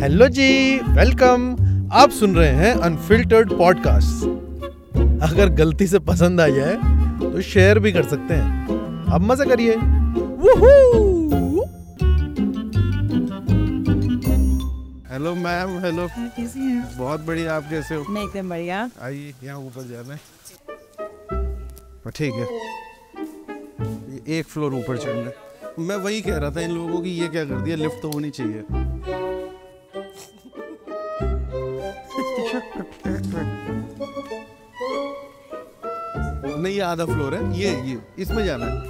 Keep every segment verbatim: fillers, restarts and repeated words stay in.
Hello जी, welcome. आप सुन रहे हैं अनफिल्टर्ड पॉडकास्ट। अगर गलती से पसंद आ जाए तो शेयर भी कर सकते हैं। अब मजे करिए। Hello ma'am. हेलो, कैसी हैं? बहुत बढ़िया। आप कैसे हो? मैं एकदम बढ़िया। आइए, यहाँ ऊपर जाना है। ठीक है, ये एक फ्लोर ऊपर चढ़ना है। मैं वही कह रहा था इन लोगों की, ये क्या कर दिया, लिफ्ट तो होनी चाहिए। नहीं, ये आधा फ्लोर है। ये ये इसमें जाना है।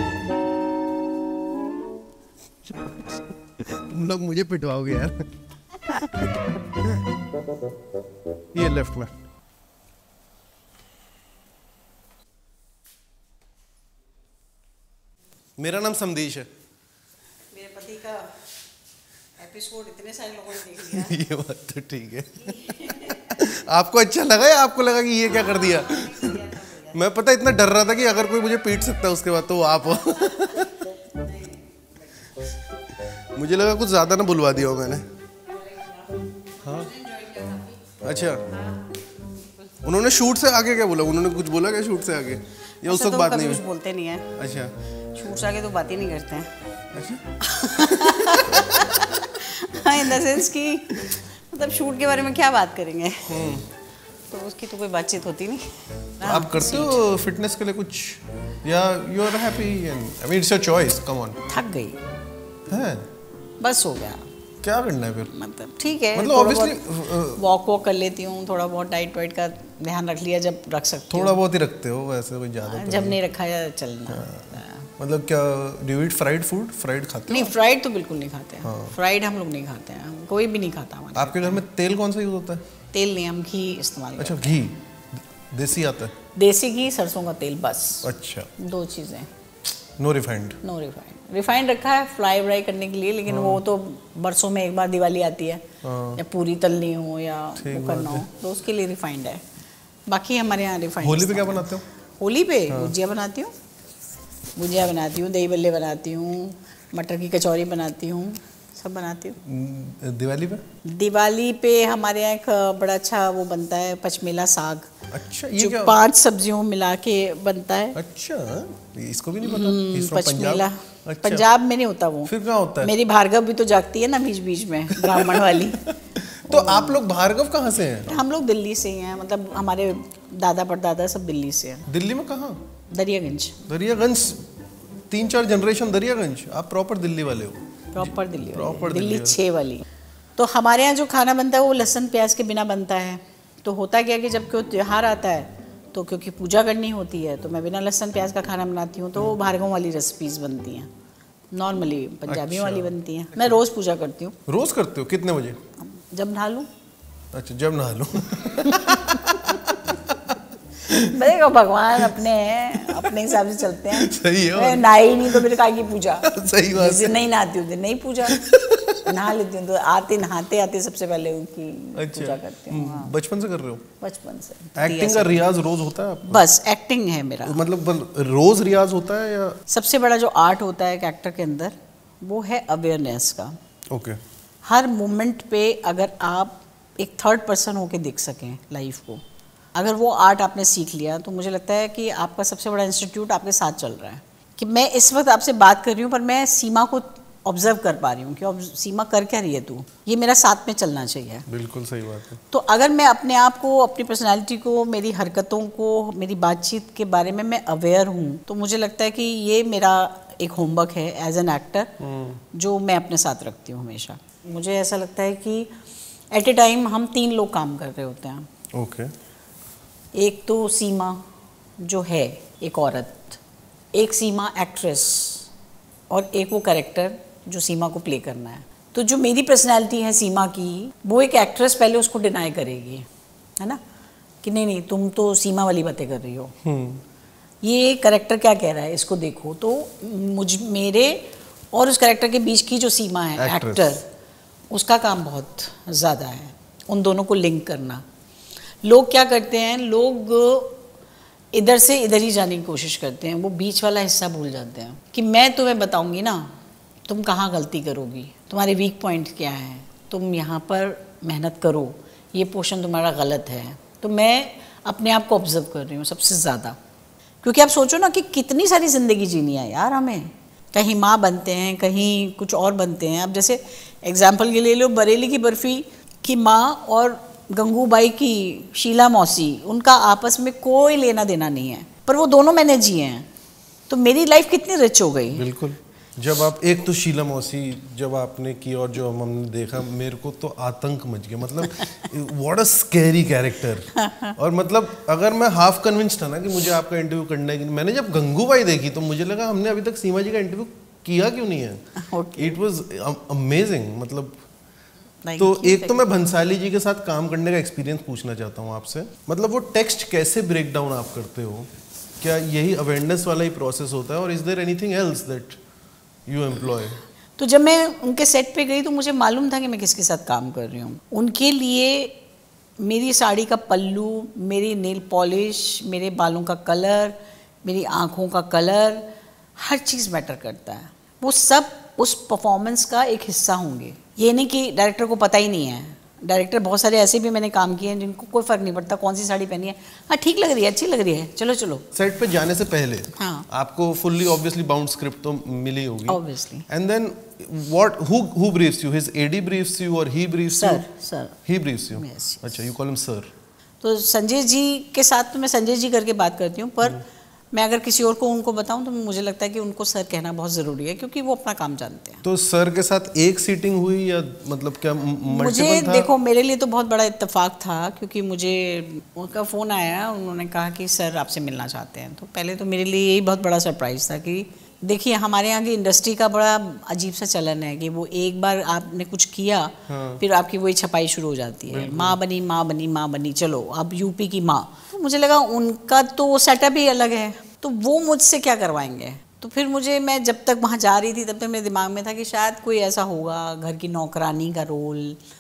तुम लोग मुझे पिटवाओगे यार। ये लेफ्ट में। मेरा नाम समदेश है। मेरे पति का एपिसोड इतने सारे लोगों ने देख लिया। ये बात तो ठीक है। आपको अच्छा लगा या आपको लगा कि ये क्या कर दिया? मैं पता इतना डर रहा था कि अगर कोई मुझे पीट सकता है उसके बाद तो वो आप हो। मुझे लगा कुछ ज्यादा ना बुलवा दिया हो मैंने। हाँ, अच्छा। उन्होंने शूट से आगे क्या बोला? उन्होंने कुछ बोला क्या शूट से आगे, या उस वक्त बात नहीं हुई? कुछ बोलते नहीं है। अच्छा, शूट से आगे तो बात ही नहीं करते हैं। अच्छा। हाँ, इन द सेंस कि मतलब शूट के बारे में क्या बात करेंगे, तो उसकी तो कोई बातचीत होती नहीं। तो आप करते हो फिटनेस के लिए कुछ, या you are happy and I mean it's your choice? Come on. थक गई है, बस हो गया। क्या करना है फिर? मतलब ठीक है, मतलब ऑब्वियसली वॉक वॉक कर लेती हूँ, थोड़ा बहुत डाइट वाइट का ध्यान रख लिया जब रख सकती हूँ। थोड़ा बहुत ही रखते हो वैसे, कोई ज्यादा तो जब नहीं रखा या चलना। मतलब क्या do eat fried food? Fried खाते हो? नहीं, फ्राइड तो बिल्कुल नहीं खाते हैं। फ्राइड हम लोग नहीं खाते हैं, कोई भी नहीं खाता हमारे। आपके घर में तेल कौन सा यूज होता है? तेल नहीं, हम घी इस्तेमाल अच्छा, करते हैं। घी देसी आता है? देसी घी, सरसों का तेल, बस। अच्छा, दो चीज़ें। No refined? No refined. Refined रखा है फ्राई व्राई करने के लिए, लेकिन वो तो बरसों में एक बार दिवाली आती है, या पूरी तलनी हो या वो करना हो तो उसके लिए रिफाइंड है। बाकी हमारे यहाँ रिफाइंड। होली पे क्या बनाते हो? होली पे गुजिया बनाती हूँ, गुजिया बनाती हूँ, दही बल्ले बनाती हूँ, मटर की कचौरी बनाती हूँ, सब बनाती हूँ। दिवाली पे? दिवाली पे हमारे यहाँ एक बड़ा अच्छा वो बनता है, पचमेला साग। अच्छा, ये जो क्या? पांच सब्जियों मिला के बनता है। अच्छा, इसको भी नहीं पता। पचमेला अच्छा। पंजाब में नहीं होता वो। फिर कहाँ होता है? मेरी भार्गव भी तो जागती है ना बीच बीच में, ब्राह्मण वाली। तो आप लोग भार्गव कहाँ से हैं? हम लोग दिल्ली से ही हैं, मतलब हमारे दादा परदादा सब दिल्ली से हैं। दिल्ली में कहाँ? दरियागंज। दरियागंज? तीन चार जनरेशन दरियागंज। आप प्रॉपर दिल्ली वाले हो? प्रॉपर दिल्ली प्रॉपर दिल्ली छः वाली। तो हमारे यहाँ जो खाना बनता है वो लहसुन प्याज के बिना बनता है। तो होता क्या कि जब कोई त्योहार आता है तो क्योंकि पूजा करनी होती है तो मैं बिना लहसुन प्याज का खाना बनाती हूँ, तो वो भार्गव वाली रेसिपीज बनती हैं, नॉर्मली पंजाबियों वाली बनती हैं। मैं रोज़ पूजा करती हूँ। रोज करते हो? कितने बजे? जब नहा लूँ। अच्छा, जब नहा लो। देखो, भगवान अपने हैं, अपने हिसाब से चलते हैं। सही है। नहाई नहीं तो फिर काय की पूजा। सही बात है। नहीं नहाती हूँ नहीं पूजा। नहा लेती हूँ तो आते नहाते आते सबसे पहले उनकी अच्छा, पूजा करती हूँ। हाँ। बचपन से कर रहे हो? बचपन से। एक्टिंग का रियाज रोज होता है आपका? बस एक्टिंग है मेरा। मतलब रोज रियाज होता है या? सबसे बड़ा जो आर्ट होता है एक एक्टर के अंदर, वो है अवेयरनेस का। ओके। हर मोमेंट पे अगर आप एक थर्ड पर्सन होके देख सकें लाइफ को, अगर वो आर्ट आपने सीख लिया तो मुझे लगता है कि आपका सबसे बड़ा इंस्टीट्यूट आपके साथ चल रहा है। कि मैं इस वक्त आपसे बात कर रही हूँ पर मैं सीमा को ऑब्जर्व कर पा रही हूँ कि सीमा कर क्या रही है तू, ये मेरा साथ में चलना चाहिए। बिल्कुल सही बात है। तो अगर मैं अपने आप को, अपनी पर्सनालिटी को, मेरी हरकतों को, मेरी बातचीत के बारे में मैं अवेयर हूँ, तो मुझे लगता है कि ये मेरा एक होमवर्क है एज एन एक्टर, जो मैं अपने साथ रखती हूँ हमेशा। मुझे ऐसा लगता है कि एट ए टाइम हम तीन लोग काम कर रहे होते हैं। ओके। एक तो सीमा जो है एक औरत, एक सीमा एक्ट्रेस, और एक वो कैरेक्टर जो सीमा को प्ले करना है। तो जो मेरी पर्सनैलिटी है सीमा की, वो एक एक्ट्रेस पहले उसको डिनाई करेगी, है ना, कि नहीं नहीं तुम तो सीमा वाली बातें कर रही हो, ये कैरेक्टर क्या कह रहा है इसको देखो। तो मुझ मेरे और उस कैरेक्टर के बीच की जो सीमा है एक्टर, उसका काम बहुत ज़्यादा है, उन दोनों को लिंक करना। लोग क्या करते हैं, लोग इधर से इधर ही जाने की कोशिश करते हैं, वो बीच वाला हिस्सा भूल जाते हैं कि मैं तुम्हें बताऊंगी ना तुम कहाँ गलती करोगी, तुम्हारे वीक पॉइंट क्या हैं, तुम यहाँ पर मेहनत करो, ये पोर्शन तुम्हारा गलत है। तो मैं अपने आप को ऑब्जर्व कर रही हूँ सबसे ज़्यादा, क्योंकि आप सोचो ना कि कितनी सारी ज़िंदगी जीनी है यार हमें। कहीं माँ बनते हैं, कहीं कुछ और बनते हैं। अब जैसे एग्जाम्पल के ले लो, बरेली की बर्फ़ी की माँ और गंगूबाई की शीला मौसी, उनका आपस में कोई लेना देना नहीं है, पर वो दोनों मैंने जिए हैं। तो मेरी लाइफ कितनी रिच हो गई। बिल्कुल। जब आप एक तो शीला मौसी जब आपने की और जो हमने देखा, मेरे को तो आतंक मच गया। मतलब व्हाट अ स्कैरी कैरेक्टर। और मतलब अगर मैं हाफ कन्विंस था ना कि मुझे आपका इंटरव्यू करना है, मैंने जब गंगूबाई देखी तो मुझे लगा हमने अभी तक सीमा जी का इंटरव्यू किया क्यों नहीं है। It was amazing. मतलब तो एक तो मैं भंसाली जी के साथ काम करने का एक्सपीरियंस पूछना चाहता हूँ आपसे। मतलब वो टेक्स्ट कैसे ब्रेक डाउन आप करते हो? क्या यही अवेयरनेस वाला ही प्रोसेस होता है, और is there anything else that you employ? तो जब मैं उनके सेट पे गई तो मुझे मालूम था कि मैं किसके साथ काम कर रही हूँ। उनके लिए मेरी साड़ी का पल्लू, मेरी नेल पॉलिश, मेरे बालों का कलर, मेरी आँखों का कलर, हर चीज़ मैटर करता है। वो सब उस परफॉर्मेंस का एक हिस्सा होंगे। ये नहीं कि डायरेक्टर को पता ही नहीं है। डायरेक्टर बहुत सारे ऐसे भी मैंने काम किए हैं जिनको कोई फ़र्क नहीं पड़ता कौन सी साड़ी पहनी है, हाँ ठीक लग रही है, अच्छी लग रही है, चलो चलो। सेट पे जाने से पहले हाँ, आपको फुल्ली ऑब्वियसली बाउंड स्क्रिप्ट तो मिली होगी obviously. And then what who who briefs you? His AD briefs you और he briefs you? Sir sir he briefs you. Yes, अच्छा, यू कॉल हिम सर। तो संजय जी के साथ तो मैं संजय जी करके बात करती हूँ, पर मैं अगर किसी और को उनको बताऊं तो मुझे लगता है कि उनको सर कहना बहुत ज़रूरी है, क्योंकि वो अपना काम जानते हैं। तो सर के साथ एक सीटिंग हुई या मतलब क्या मल्टीपल मुझे था? देखो, मेरे लिए तो बहुत बड़ा इत्तेफाक था, क्योंकि मुझे उनका फ़ोन आया, उन्होंने कहा कि सर आपसे मिलना चाहते हैं। तो पहले तो मेरे लिए यही बहुत बड़ा सरप्राइज़ था कि देखिए हमारे यहाँ की इंडस्ट्री का बड़ा अजीब सा चलन है कि वो एक बार आपने कुछ किया, हाँ। फिर आपकी वही छपाई शुरू हो जाती है, माँ बनी माँ बनी माँ बनी, चलो अब यूपी की माँ। तो मुझे लगा उनका तो सेटअप ही अलग है, तो वो मुझसे क्या करवाएंगे। तो फिर मुझे, मैं जब तक वहाँ जा रही थी तब तक मेरे दिमाग में था कि शायद कोई ऐसा होगा, घर की नौकरानी का रोल,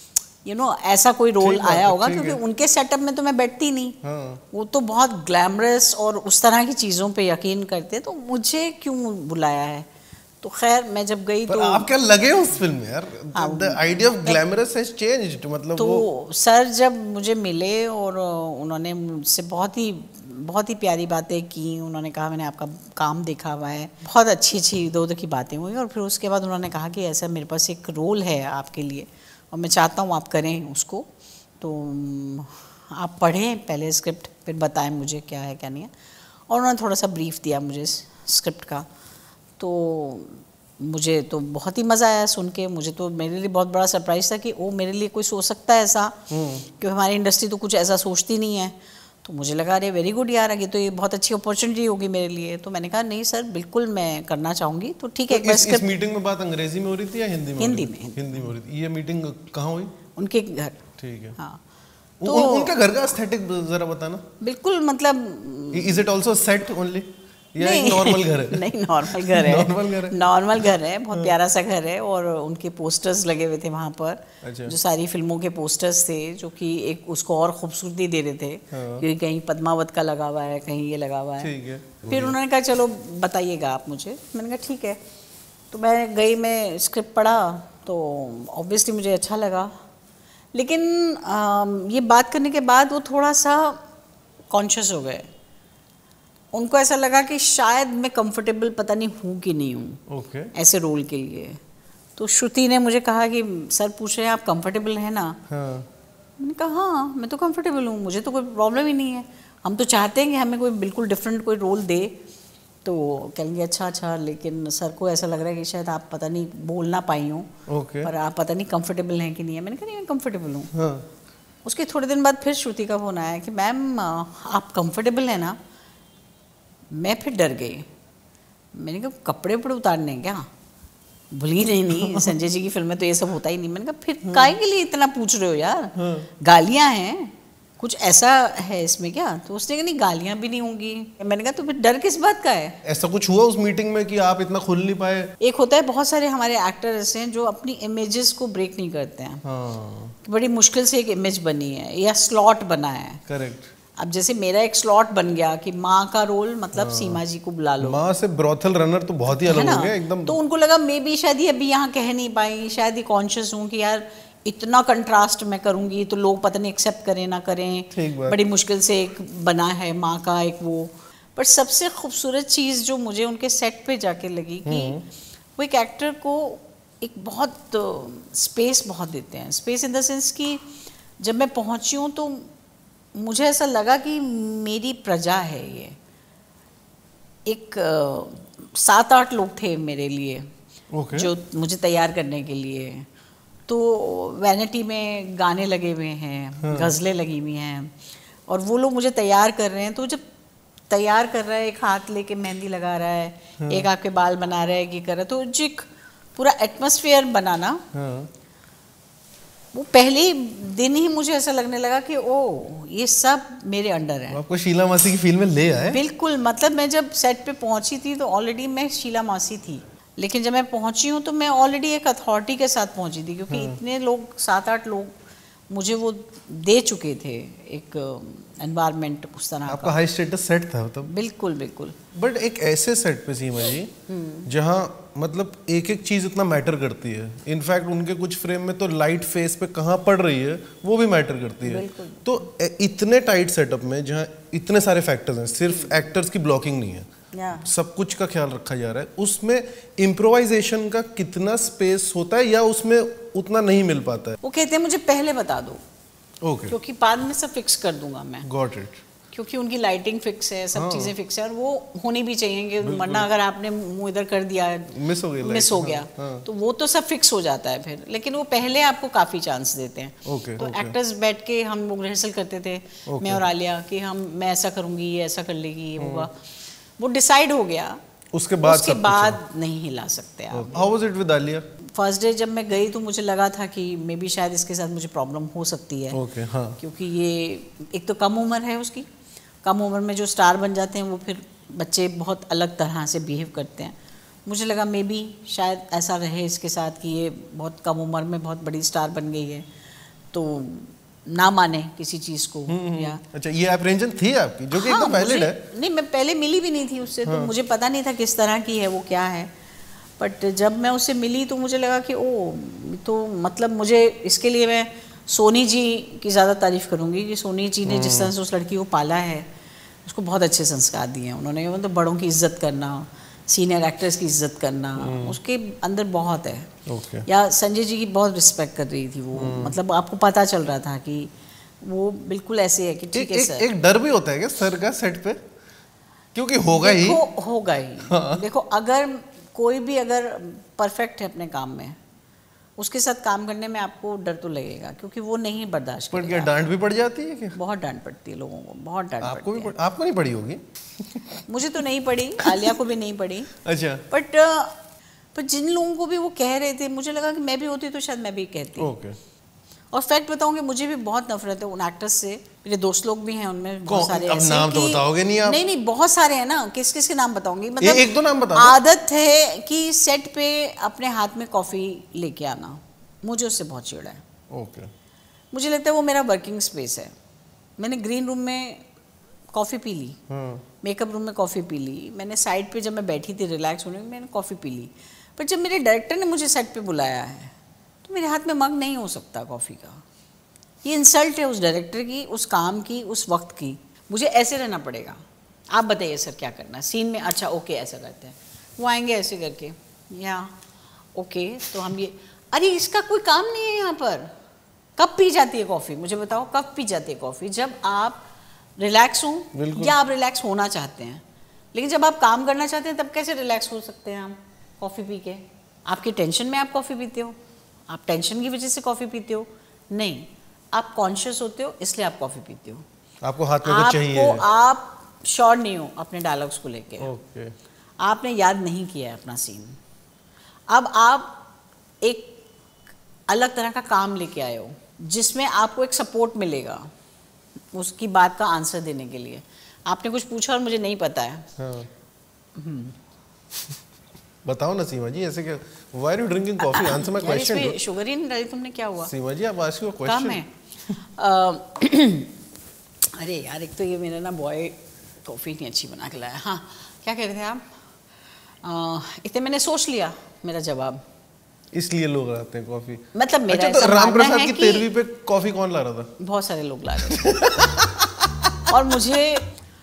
यू नो ऐसा कोई रोल आया होगा, क्योंकि उनके सेटअप में तो मैं बैठती नहीं। हाँ। वो तो बहुत ग्लैमरस और उस तरह की चीज़ों पे यकीन करते, तो मुझे क्यों बुलाया है। तो खैर मैं जब गई तो आप क्या लगे उस फिल्म में यार? The idea of glamorous has changed. मतलब तो वो सर जब मुझे मिले और उन्होंने मुझसे बहुत ही बहुत ही प्यारी बातें की, उन्होंने कहा मैंने आपका काम देखा हुआ है, बहुत अच्छी अच्छी दो दो की बातें हुई, और फिर उसके बाद उन्होंने कहा कि ऐसा मेरे पास एक रोल है आपके लिए और मैं चाहता हूँ आप करें उसको, तो आप पढ़ें पहले स्क्रिप्ट, फिर बताएं मुझे क्या है क्या नहीं है। और उन्होंने थोड़ा सा ब्रीफ दिया मुझे स्क्रिप्ट का, तो मुझे तो बहुत ही मज़ा आया सुन के। मुझे तो, मेरे लिए बहुत बड़ा सरप्राइज़ था कि ओ मेरे लिए कोई सोच सकता है ऐसा, क्योंकि हमारी इंडस्ट्री तो कुछ ऐसा सोचती नहीं है। तो मुझे लगा अरे वेरी गुड यार, आगे तो ये बहुत अच्छी अपॉर्चुनिटी होगी मेरे लिए। तो मैंने कहा नहीं सर बिल्कुल मैं करना चाहूँगी। तो ठीक है। तो इस, इस मीटिंग में बात अंग्रेजी में हो रही थी या हिंदी में? हिंदी में। हिंदी में हो रही थी। ये मीटिंग कहाँ हुई? उनके घर। ठीक है। हाँ, तो उन, उनका घर का एस्थेटिक जरा बताना। बिल्कुल, मतलब is it also set only या एक नॉर्मल घर है? नहीं, नॉर्मल घर है। नॉर्मल घर है। नॉर्मल घर है, बहुत प्यारा सा घर है। और उनके पोस्टर्स लगे हुए थे वहाँ पर। अच्छा। जो सारी फिल्मों के पोस्टर्स थे, जो कि एक उसको और खूबसूरती दे रहे थे। हाँ। क्योंकि कहीं पद्मावत का लगा हुआ है, कहीं ये लगा हुआ है। ठीक है। फिर उन्होंने कहा चलो बताइएगा आप मुझे। मैंने कहा ठीक है। तो मैं गई, मैं स्क्रिप्ट पढ़ा, तो ऑब्वियसली मुझे अच्छा लगा, लेकिन आ, ये बात करने के बाद वो थोड़ा सा कॉन्शियस हो गए। उनको ऐसा लगा कि शायद मैं कंफर्टेबल पता नहीं हूँ कि नहीं हूँ okay. ऐसे रोल के लिए। तो श्रुति ने मुझे कहा कि सर पूछ रहे हैं आप कंफर्टेबल हैं ना? हाँ। मैंने कहा हाँ मैं तो कंफर्टेबल हूँ, मुझे तो कोई प्रॉब्लम ही नहीं है। हम तो चाहते हैं कि हमें कोई बिल्कुल डिफरेंट कोई रोल दे। तो कहेंगे अच्छा अच्छा, लेकिन सर को ऐसा लग रहा है कि शायद आप पता नहीं बोल ना पाई हो okay. पर आप पता नहीं कंफर्टेबल हैं कि नहीं है। मैंने कहा नहीं मैं कंफर्टेबल हूँ। हाँ। उसके थोड़े दिन बाद फिर श्रुति का फ़ोन आया कि मैम आप कंफर्टेबल हैं ना? मैं फिर डर गई। मैंने कहा कपड़े वपड़े उतारने क्या? बोली नहीं नहीं संजय जी की फिल्म में तो ये सब होता ही नहीं। मैंने कहा फिर काहे के लिए इतना पूछ रहे हो यार? गालियाँ हैं, कुछ ऐसा है इसमें क्या? तो उसने कहा नहीं गालियाँ भी नहीं होंगी। मैंने कहा तो फिर डर किस बात का है? ऐसा कुछ हुआ उस मीटिंग में कि आप इतना खुल नहीं पाए? एक होता है, बहुत सारे हमारे एक्टर ऐसे हैं जो अपनी इमेजेस को ब्रेक नहीं करते हैं। हाँ। बड़ी मुश्किल से एक इमेज बनी है या स्लॉट बना है। करेक्ट। अब जैसे मेरा एक स्लॉट बन गया कि माँ का रोल, मतलब हाँ। सीमा जी को बुला लो। माँ से ब्रोथल रनर तो बहुत ही अलग हो गया एकदम। तो उनको लगा मे बी शायद ये अभी यहाँ कह नहीं पाई, शायद ये कॉन्शियस हूँ कि यार इतना कंट्रास्ट मैं करूँगी तो लोग पता नहीं एक्सेप्ट करें ना करें, बड़ी मुश्किल से एक बना है माँ का एक वो। पर सबसे खूबसूरत चीज़ जो मुझे उनके सेट पे जाके लगी कि वो एक एक्टर को एक बहुत स्पेस बहुत देते हैं। स्पेस इन द सेंस कि जब मैं पहुंची हूँ तो मुझे ऐसा लगा कि मेरी प्रजा है ये। एक सात आठ लोग थे मेरे लिए okay. जो मुझे तैयार करने के लिए। तो वैनिटी में गाने लगे हुए हैं, हाँ. गज़लें लगी हुई हैं और वो लोग मुझे तैयार कर रहे हैं। तो जब तैयार कर रहा है, एक हाथ लेके मेहंदी लगा रहा है, हाँ. एक आपके बाल बना रहा है, ये कर रहा है, तो जो एक पूरा एटमॉस्फेयर बनाना, हाँ. वो पहले दिन ही मुझे ऐसा लगने लगा कि ओ ये सब मेरे अंडर है। आपको शीला मासी की फील्ड में ले आए? बिल्कुल, मतलब मैं जब सेट पे पहुंची थी तो ऑलरेडी मैं शीला मासी थी, लेकिन जब मैं पहुंची हूँ तो मैं ऑलरेडी एक अथॉरिटी के साथ पहुंची थी, क्योंकि हाँ। इतने लोग, सात आठ लोग मुझे वो दे चुके थे एक एनवायरनमेंट उस तरह का। आपका हाई स्टेटस सेट था तब? बिल्कुल बिल्कुल। बट एक ऐसे सेट पे सीमा जी जहाँ मतलब एक एक चीज़ इतना मैटर करती है। इनफैक्ट उनके कुछ फ्रेम में तो लाइट फेस पे कहाँ पड़ रही है वो भी मैटर करती है। तो इतने टाइट सेटअप में जहाँ इतने सारे फैक्टर्स हैं, सिर्फ एक्टर्स की ब्लॉकिंग नहीं है, Yeah. सब कुछ का ख्याल रखा जा रहा है, उसमें इम्प्रोवाइजेशन का कितना स्पेस होता है या उसमें उतना नहीं मिल पाता है? वो कहते हैं मुझे पहले बता दो, okay. क्योंकि बाद में सब फिक्स कर दूंगा मैं। Got it. क्योंकि उनकी लाइटिंग फिक्स है, सब हाँ. चीजें फिक्स है और वो होनी भी चाहिए, वरना अगर आपने मुंह इधर कर दिया, मिस हो गया मिस हो गया हाँ, हाँ. तो वो तो सब फिक्स हो जाता है फिर। लेकिन वो पहले आपको काफी चांस देते हैं। okay, तो okay. एक्टर्स बैठ के हम लोग रिहर्सल करते थे, okay. मैं और आलिया कि हम मैं ऐसा करूंगी, ये ऐसा कर लेगी, ये होगा, वो डिसाइड हो गया। उसके बाद उसके बाद नहीं हिला सकते आप। How was it with Alia? First day जब मैं गई तो मुझे लगा था कि मे बी शायद इसके साथ मुझे प्रॉब्लम हो सकती है, okay, हाँ. क्योंकि ये एक तो कम उम्र है उसकी, कम उम्र में जो स्टार बन जाते हैं वो फिर बच्चे बहुत अलग तरह से बिहेव करते हैं। मुझे लगा मे बी शायद ऐसा रहे इसके साथ कि ये बहुत कम उम्र में बहुत बड़ी स्टार बन गई है तो ना माने किसी चीज़ को। या अच्छा, ये एप्रीहेंशन थी आपकी जो कि हाँ, एकदम वैलिड है? नहीं, मैं पहले मिली भी नहीं थी उससे, हाँ. तो मुझे पता नहीं था किस तरह की है वो, क्या है। बट जब मैं उससे मिली तो मुझे लगा कि ओ तो मतलब मुझे इसके लिए मैं सोनी जी की ज़्यादा तारीफ़ करूँगी कि सोनी जी ने जिस तरह से उस लड़की को पाला है, उसको बहुत अच्छे संस्कार दिए हैं उन्होंने। मतलब बड़ों की इज्जत करना, सीनियर एक्टर्स की इज्जत करना, उसके अंदर बहुत है। okay. या संजय जी की बहुत रिस्पेक्ट कर रही थी वो, मतलब आपको पता चल रहा था कि वो बिल्कुल ऐसे है कि ठीक है सर। एक डर भी होता है क्या सर का सेट पे? क्योंकि होगा ही होगा ही हाँ। देखो, अगर कोई भी अगर परफेक्ट है अपने काम में, उसके साथ काम करने में आपको डर तो लगेगा, क्योंकि वो नहीं बर्दाश्त पर क्या डांट भी पड़ जाती है क्या? बहुत डांट पड़ती है लोगों को, बहुत डांट आपको पड़ती भी पड़, आपको नहीं पड़ी होगी? मुझे तो नहीं पड़ी, आलिया को भी नहीं पड़ी। अच्छा। बट पर जिन लोगों को भी वो कह रहे थे, मुझे लगा कि मैं भी होती तो शायद मैं भी कहती। ओके। और फैक्ट बताऊं कि मुझे भी बहुत नफरत है उन एक्टर्स से। मेरे दोस्त लोग भी हैं उनमें बहुत सारे। अब नाम तो बताओगे नहीं आप? नहीं नहीं, बहुत सारे हैं ना, किस किस के नाम बताऊंगी? मतलब एक दो नाम बता। आदत है कि सेट पे अपने हाथ में कॉफ़ी लेके आना, मुझे उससे बहुत चिढ़ है। ओके। मुझे लगता है वो मेरा वर्किंग स्पेस है। मैंने ग्रीन रूम में कॉफ़ी पी ली, मेकअप रूम में कॉफ़ी पी ली, मैंने साइड पे जब मैं बैठी थी रिलैक्स होने में मैंने कॉफ़ी पी ली, पर जब मेरे डायरेक्टर ने मुझे सेट पे बुलाया है तो मेरे हाथ में मग नहीं हो सकता कॉफ़ी का। ये इंसल्ट है उस डायरेक्टर की, उस काम की, उस वक्त की। मुझे ऐसे रहना पड़ेगा। आप बताइए सर क्या करना है सीन में? अच्छा ओके ऐसा करते हैं। वो आएंगे ऐसे करके, या ओके तो हम ये, अरे इसका कोई काम नहीं है यहाँ पर। कब पी जाती है कॉफ़ी? मुझे बताओ कब पी जाती है कॉफ़ी? जब आप रिलैक्स हों या आप रिलैक्स होना चाहते हैं। लेकिन जब आप काम करना चाहते हैं तब कैसे रिलैक्स हो सकते हैं हम कॉफ़ी पी के? आपकी टेंशन में आप कॉफ़ी पीते हो, आप टेंशन की वजह से कॉफ़ी पीते हो? नहीं, आप कॉन्शियस होते हो इसलिए आप कॉफ़ी पीते हो। आपको हाथ में कुछ चाहिए, आपको आप श्योर नहीं हो अपने डायलॉग्स को लेके। ओके। आपने याद नहीं किया है अपना सीन, अब आप एक अलग तरह का काम लेके आए हो जिसमें आपको एक सपोर्ट मिलेगा उसकी बात का आंसर देने के लिए। आपने कुछ पूछा और मुझे नहीं पता है। हाँ। बताओ ना सीमा जी, ऐसे क्या? Why are you drinking coffee? Answer my question. इसमें शुगर ही नहीं डाली तुमने, क्या हुआ? सीमा जी आप आस्क योर क्वेश्चन। काम है। अरे यार, एक तो ये मेरा ना बॉय कॉफ़ी नहीं अच्छी बना के लाया। हाँ, क्या कह रहे थे आप? इतने मैंने सोच लिया मेरा जवाब, इसलिए लोग आते हैं कॉफी। मतलब मेरा अच्छा, तो ऐसा राम मानना प्रसाद है की कि तेरहवीं पे कॉफी कौन ला रहा था? बहुत सारे लोग ला रहे थे। और मुझे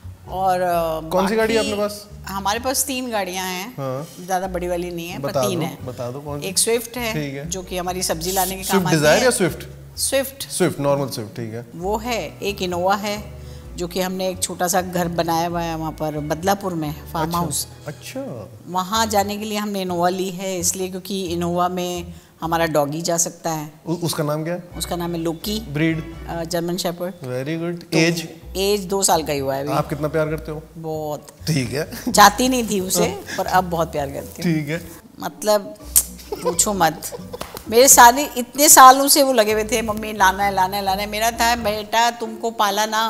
और अ, कौन सी गाड़ी है बाकी अपने पास? हमारे पास तीन गाड़ियां हैं। हाँ। ज्यादा बड़ी वाली नहीं है, पर बता तीन दो, है। बता दो कौन सी? एक स्विफ्ट है, ठीक है। जो कि हमारी सब्जी लाने के काम स्विफ्ट आती डिजायर है। या Swift? Swift Swift, normal Swift, ठीक है। वो है। एक इनोवा है, जो कि हमने एक छोटा सा घर बनाया हुआ है वहाँ पर बदलापुर में, फार्म हाउस। अच्छा। वहाँ जाने के लिए हमने इनोवा ली है, इसलिए क्योंकि इनोवा में हमारा डॉगी जा सकता है। उ, उसका नाम क्या है? उसका नाम है Loki, breed? German shepherd. Very good. Age? Age दो साल का ही हुआ है अभी। आप कितना प्यार करते हो? बहुत। ठीक है। चाहती नहीं थी उसे, पर अब बहुत प्यार करती हूँ। ठीक है। मतलब पूछो मत, मेरे सारे इतने सालों से वो लगे हुए थे, मम्मी लाना है लाना है लाना है। मेरा था बेटा तुमको पाला ना,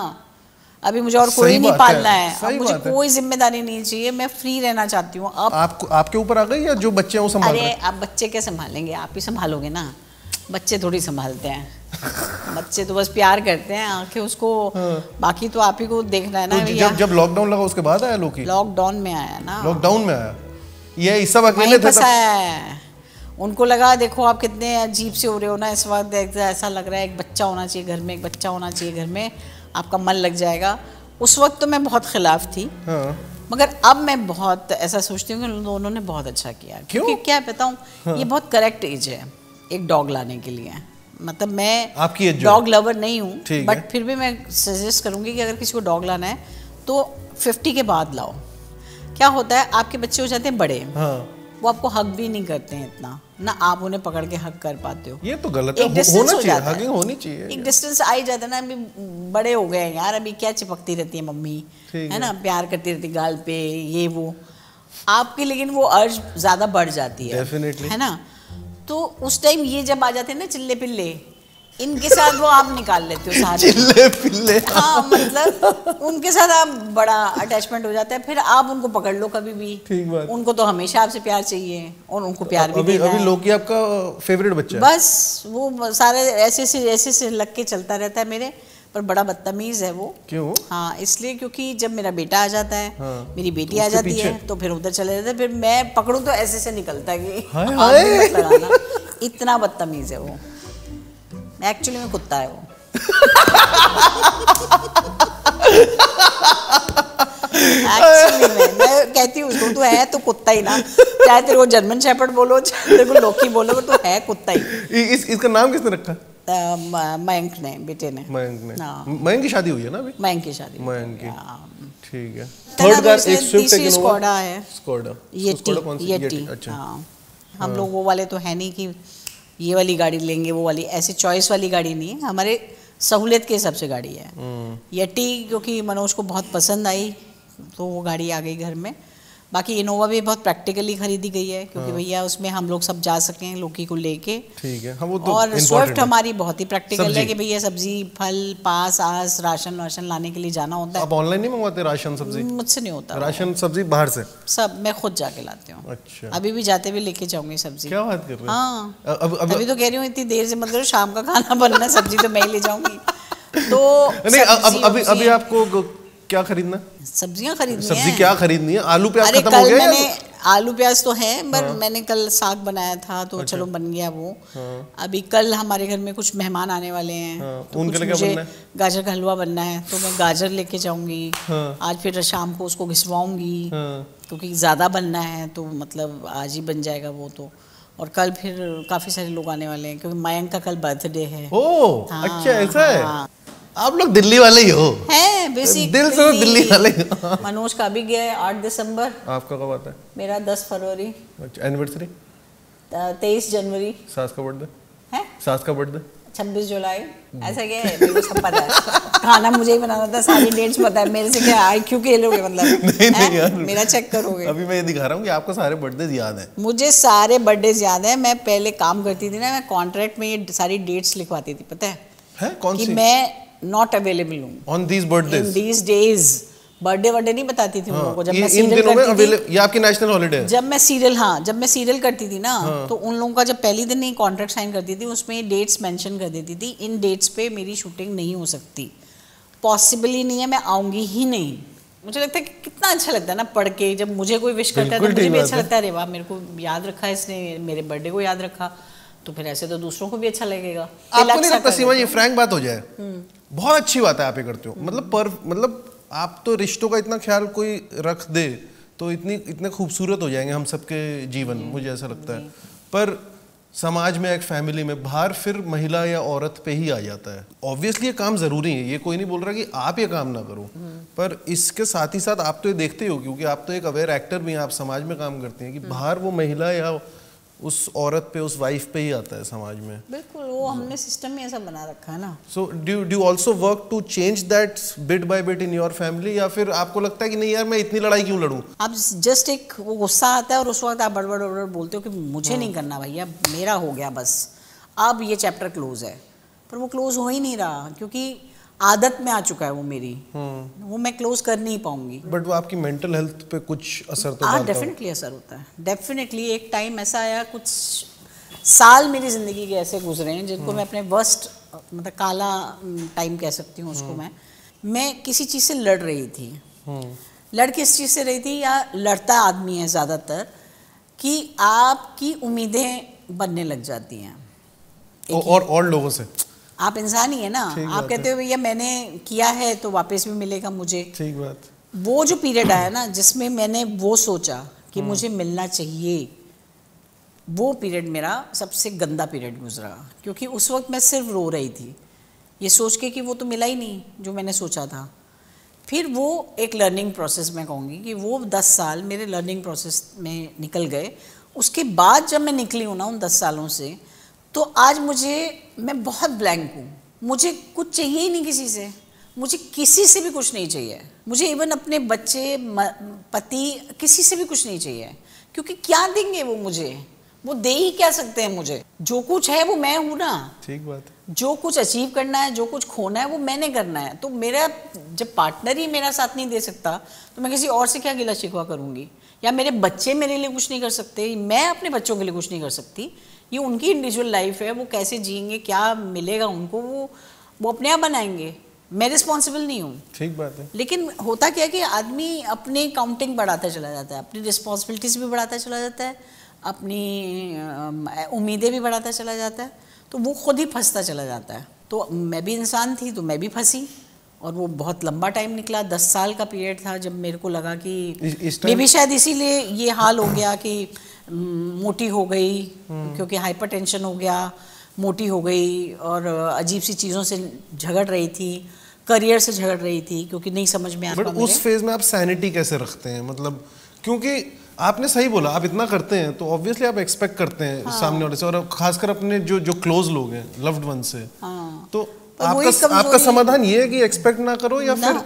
अभी मुझे और कोई सही नहीं बात पालना है, है, सही अब मुझे बात है। कोई जिम्मेदारी नहीं चाहिए, मैं फ्री रहना चाहती हूँ अब। आपको आपके ऊपर आ गई या जो बच्चे हैं वो संभाल रहे अरे हैं? आप बच्चे क्या संभालेंगे, आप ही संभालोगे ना, बच्चे थोड़ी संभालते हैं। बच्चे तो बस प्यार करते हैं, आंखें उसको, बाकी तो आप ही को देखना है ना तो भैया। जब जब लॉकडाउन लगा उसके बाद आया लोकी? लॉकडाउन में आया ना, लॉकडाउन में आया। ये सब अकेले वहीं थे फंसा तब? है। उनको लगा देखो आप कितने अजीब से हो रहे हो ना इस वक्त, ऐसा लग रहा है एक बच्चा होना चाहिए घर में, एक बच्चा होना चाहिए घर में, आपका मन लग जाएगा। उस वक्त तो मैं बहुत खिलाफ थी, हाँ। मगर अब मैं बहुत ऐसा सोचती हूँ कि उन दोनों ने बहुत अच्छा किया। क्योंकि क्या बताऊँ, हाँ। ये बहुत करेक्ट एज है एक डॉग लाने के लिए। मतलब मैं आपकी एज जो डॉग लवर नहीं हूँ, ठीक बट है। फिर भी मैं सजेस्ट करूँगी कि अगर किसी को डॉग लाना है तो फिफ्टी के बाद लाओ। क्या होता है, आपके बच्चे हो जाते हैं बड़े, हाँ। वो आपको हक भी नहीं करते हैं इतना, ना आप उन्हें पकड़ के हक कर पाते हो। ये तो गलत है, एक हो, distance होना हो चाहिए, जाता है। हगिंग होनी चाहिए। एक डिस्टेंस आ ही जाता है ना, अभी बड़े हो गए हैं यार, अभी क्या चिपकती रहती है मम्मी, ठीक है ना, प्यार करती रहती गाल पे ये वो आपकी, लेकिन वो अर्ज ज़्यादा बढ़ जाती है। Definitely. है ना, तो उस टाइम ये जब आ जाते हैं ना चिल्ले पिल्ले, इनके साथ वो आप निकाल लेते हो सारे चिल्ले पिल्ले। हाँ, मतलब उनके साथ आप बड़ा अटैचमेंट हो जाता है, फिर आप उनको पकड़ लो कभी भी। ठीक बात। उनको तो हमेशा आपसे प्यार चाहिए और उनको प्यार भी अभी देना अभी है। लोकी आपका फेवरेट बच्चा है? बस वो सारे ऐसे से ऐसे से लग के चलता रहता है मेरे, पर बड़ा बदतमीज है वो। क्यों? हाँ, इसलिए क्योंकि जब मेरा बेटा आ जाता है, हाँ, मेरी बेटी तो आ उसके जाती पीछे? है, तो फिर उधर चले जाते हैं, फिर मैं पकड़ूं तो ऐसे से निकलता है कि हाय हाथ हाय। भी मत लगाना। इतना बदतमीज है वो, एक्चुअली में कुत्ता है वो। एक्चुअली में मैं कहती हूँ उसको, तू है तो कुत्ता ही ना, चाहे तेरे को जर्मन शेपर्ड बोलो, चाहे तेरे को लोकी बोलो, तो है कुत्ता ही। इस इसका नाम किसने रखा? अ, म- मयंक ने, बेटे ने। मयंक ने। हाँ। मयंक की शादी हुई है ना अभी? मयंक की शादी। मयंक की। हाँ। ठीक है। तना थर्ड तो कार इसने एक स्विफ्ट, एक तीसरी इनोवा। स्कोडा है। स्कोडा। येटी, स्कोडा कौन सी? येटी। अच्छा। हाँ, हम लोग वो वाले तो है नहीं कि ये वाली गाड़ी लेंगे वो वाली, ऐसी चॉइस वाली गाड़ी नहीं है, हमारे सहूलियत के हिसाब से गाड़ी है। येटी क्योंकि मनोज को बहुत पसंद आई तो वो गाड़ी आ गई घर में। बाकी इनोवा भी बहुत प्रैक्टिकली खरीदी गई है, क्योंकि भैया उसमें हम लोग सब जा सकें लोकी को लेके। ठीक है। हाँ, वो तो और important स्विफ्ट है। हमारी बहुत ही प्रैक्टिकल है सब्जी। कि भैया सब्जी फल पास आस राशन वाशन लाने के लिए जाना होता है। आप ऑनलाइन नहीं मंगवाते राशन सब्जी? मुझसे नहीं होता वो। राशन सब्जी बाहर से? सब मैं खुद जाके लाती हूँ। अच्छा। अभी भी जाते हुए लेके जाऊंगी सब्जी। क्या बात कर रहे हैं? हाँ, अब अब अभी तो कह रही हूँ इतनी देर से मत करो, शाम का खाना बनना, सब्जी तो मैं ही ले जाऊंगी। तो नहीं, अब सब्जी अभी अभी वब्जी- आपको ग- क्या खरीदना है? सब्जियां खरीदनी सब्जी है। क्या खरीदनी है? आलू प्याज अरे खत्म हो कल गया मैंने या? आलू प्याज तो है, पर मैंने कल साग बनाया था तो चलो बन गया वो। अभी कल हमारे घर में कुछ मेहमान आने वाले हैं, हाँ, तो उनके कुछ लिए क्या मुझे बनना है? गाजर का हलवा बनना है, तो मैं गाजर लेके जाऊंगी। हाँ। आज फिर शाम को उसको घिसवाऊंगी, हाँ। क्योंकि ज़्यादा बनना है तो मतलब आज ही बन जाएगा वो तो। और कल फिर काफ़ी सारे लोग आने वाले हैं, क्योंकि मयंक का कल बर्थडे है। ओह, हाँ, अच्छा ऐसा है। हाँ। आप लोग दिल्ली वाले ही हो? है बेसिक दिल से तो दिल्ली वाले ही हो। मनोज का भी गया है आठ दिसंबर, आपका कब आता है? मेरा दस फरवरी, अच्छा, एनिवर्सरी? तेईस जनवरी सास का बर्थडे? है, सास का बर्थडे? छब्बीस जुलाई। ऐसा क्या है, मेरे को सब पता है। खाना मुझे ही बनाना था, सारी डेट्स पता है। मेरे से क्या आई क्यू खेलोगे मतलब? नहीं हैं? नहीं यार, मेरा चेक करोगे? अभी मैं ये दिखा रहा हूँ कि आपको सारे बर्थडे याद हैं। मुझे सारे बर्थडेज याद है। मैं पहले काम करती थी ना, मैं कॉन्ट्रैक्ट में ये सारी डेट्स लिखवाती थी, पता है हैं? कौन कि सी? मैं नॉट अवेलेबल हूँ on these in birthdays? These days. Birthday वर्डे नहीं बताती थी उन लोगों को। जब मैं इन सीरियल दिनों में करती थी, अवेलेबल? ये आपकी नेशनल हॉलिडे है? जब मैं सीरियल हाँ जब मैं सीरियल करती थी ना, तो उन लोगों का जब पहली दिन ही कॉन्ट्रैक्ट साइन करती थी, उसमें डेट्स मेंशन कर देती थी, इन डेट्स पे मेरी शूटिंग नहीं हो सकती, पॉसिबल ही नहीं है, मैं आऊँगी ही नहीं। मुझे लगता है कि कितना अच्छा लगता है ना पढ़ के, जब मुझे कोई विश करता है तो बिल्कुल मुझे ठीक भी बात अच्छा है। लगता है, अरे वाह मेरे को याद रखा है इसने, मेरे बर्थडे को याद रखा, तो फिर ऐसे तो दूसरों को भी अच्छा लगेगा। आपको Relax नहीं सा लगता कर सीमा, देते ये हो। फ्रैंक बात हो जाए, बहुत अच्छी बात है आप ये करते हो, मतलब पर मतलब आप तो रिश्तों का इतना ख्याल कोई रख दे तो इतनी इतने खूबसूरत हो जाएंगे हम सबके जीवन, मुझे ऐसा लगता है। पर समाज में, एक फैमिली में, बाहर फिर महिला या औरत पे ही आ जाता है। ऑब्वियसली ये काम जरूरी है, ये कोई नहीं बोल रहा कि आप ये काम ना करो, पर इसके साथ ही साथ आप तो ये देखते ही हो, क्योंकि आप तो एक अवेयर एक्टर भी हैं, आप समाज में काम करते हैं, कि बाहर वो महिला या उस औरत पे, उस वाइफ पे ही आता है समाज में। बिल्कुल, वो हमने सिस्टम में ऐसा बना रखा है ना। So do do also work to change that bit by bit in your family, या फिर आपको लगता है कि नहीं यार मैं इतनी लड़ाई क्यों लड़ूं? आप जस्ट एक वो गुस्सा आता है और उस वक्त आप बड़बड़ बड़बड़ बोलते हो कि मुझे नहीं करना भैया, मेरा हो गया बस, अब ये चैप्टर क्लोज है। पर वो क्लोज हो ही नहीं रहा, क्योंकि आदत में आ चुका है वो मेरी, वो मैं क्लोज कर नहीं पाऊंगी। बट वो आपकी मेंटल हेल्थ पे कुछ असर तो हाँ, डालता होगा। डेफिनेटली असर होता है, डेफिनेटली। एक टाइम ऐसा आया, कुछ साल मेरी ज़िंदगी के ऐसे गुजरे हैं जिनको मैं अपने वर्स्ट, मतलब काला टाइम कह सकती हूँ उसको मैं मैं किसी चीज़ से लड़ रही थी। लड़ किस चीज़ से रही थी, या लड़ता आदमी है ज़्यादातर, कि आपकी उम्मीदें बनने लग जाती हैं और और, और लोगों से। आप इंसान ही है ना, ठीक आप बात कहते हो भैया मैंने किया है तो वापस भी मिलेगा मुझे। ठीक बात। वो जो पीरियड आया ना जिसमें मैंने वो सोचा कि मुझे मिलना चाहिए, वो पीरियड मेरा सबसे गंदा पीरियड गुजरा, क्योंकि उस वक्त मैं सिर्फ रो रही थी ये सोच के कि वो तो मिला ही नहीं जो मैंने सोचा था। फिर वो एक लर्निंग प्रोसेस मैं कहूँगी कि वो दस साल मेरे लर्निंग प्रोसेस में निकल गए। उसके बाद जब मैं निकली हूँ ना उन दस सालों से, तो आज मुझे, मैं बहुत ब्लैंक हूँ, मुझे कुछ चाहिए ही नहीं किसी से, मुझे किसी से भी कुछ नहीं चाहिए, मुझे इवन अपने बच्चे, पति, किसी से भी कुछ नहीं चाहिए, क्योंकि क्या देंगे वो मुझे, वो दे ही क्या सकते हैं मुझे। जो कुछ है वो मैं हूँ ना। ठीक बात। जो कुछ अचीव करना है, जो कुछ खोना है, वो मैंने करना है। तो मेरा जब पार्टनर ही मेरा साथ नहीं दे सकता तो मैं किसी और से क्या गिला शिकवा करूँगी, या मेरे बच्चे मेरे लिए कुछ नहीं कर सकते, मैं अपने बच्चों के लिए कुछ नहीं कर सकती। ये उनकी इंडिविजुअल लाइफ है, वो कैसे जिएंगे, क्या मिलेगा उनको, वो वो अपने आप बनाएंगे, मैं रिस्पॉन्सिबल नहीं हूँ। ठीक बात है। लेकिन होता क्या है कि आदमी अपनी काउंटिंग बढ़ाता चला जाता है, अपनी रिस्पॉन्सिबिलिटीज भी बढ़ाता चला जाता है, अपनी उम्मीदें भी बढ़ाता चला जाता है, तो वो खुद ही फंसता चला जाता है। तो मैं भी इंसान थी, तो मैं भी फंसी, और वो बहुत लंबा टाइम निकला, दस साल का पीरियड था जब मेरे को लगा कि मे भी शायद इसीलिए ये हाल हो गया कि मोटी हो गई, क्योंकि हाइपरटेंशन हो गया, मोटी हो गई, और अजीब सी चीज़ों से झगड़ रही थी, करियर से झगड़ रही थी, क्योंकि नहीं समझ में आता। बट उस फेज में आप सैनिटी कैसे रखते हैं, मतलब क्योंकि आपने सही बोला, आप इतना करते हैं तो ऑब्वियसली आप एक्सपेक्ट करते हैं हाँ। सामने वाले से, और खासकर अपने जो जो क्लोज लोग हैं, लव्ड वन से हाँ। तो आपका आपका समाधान ये है कि एक्सपेक्ट ना करो, या फिर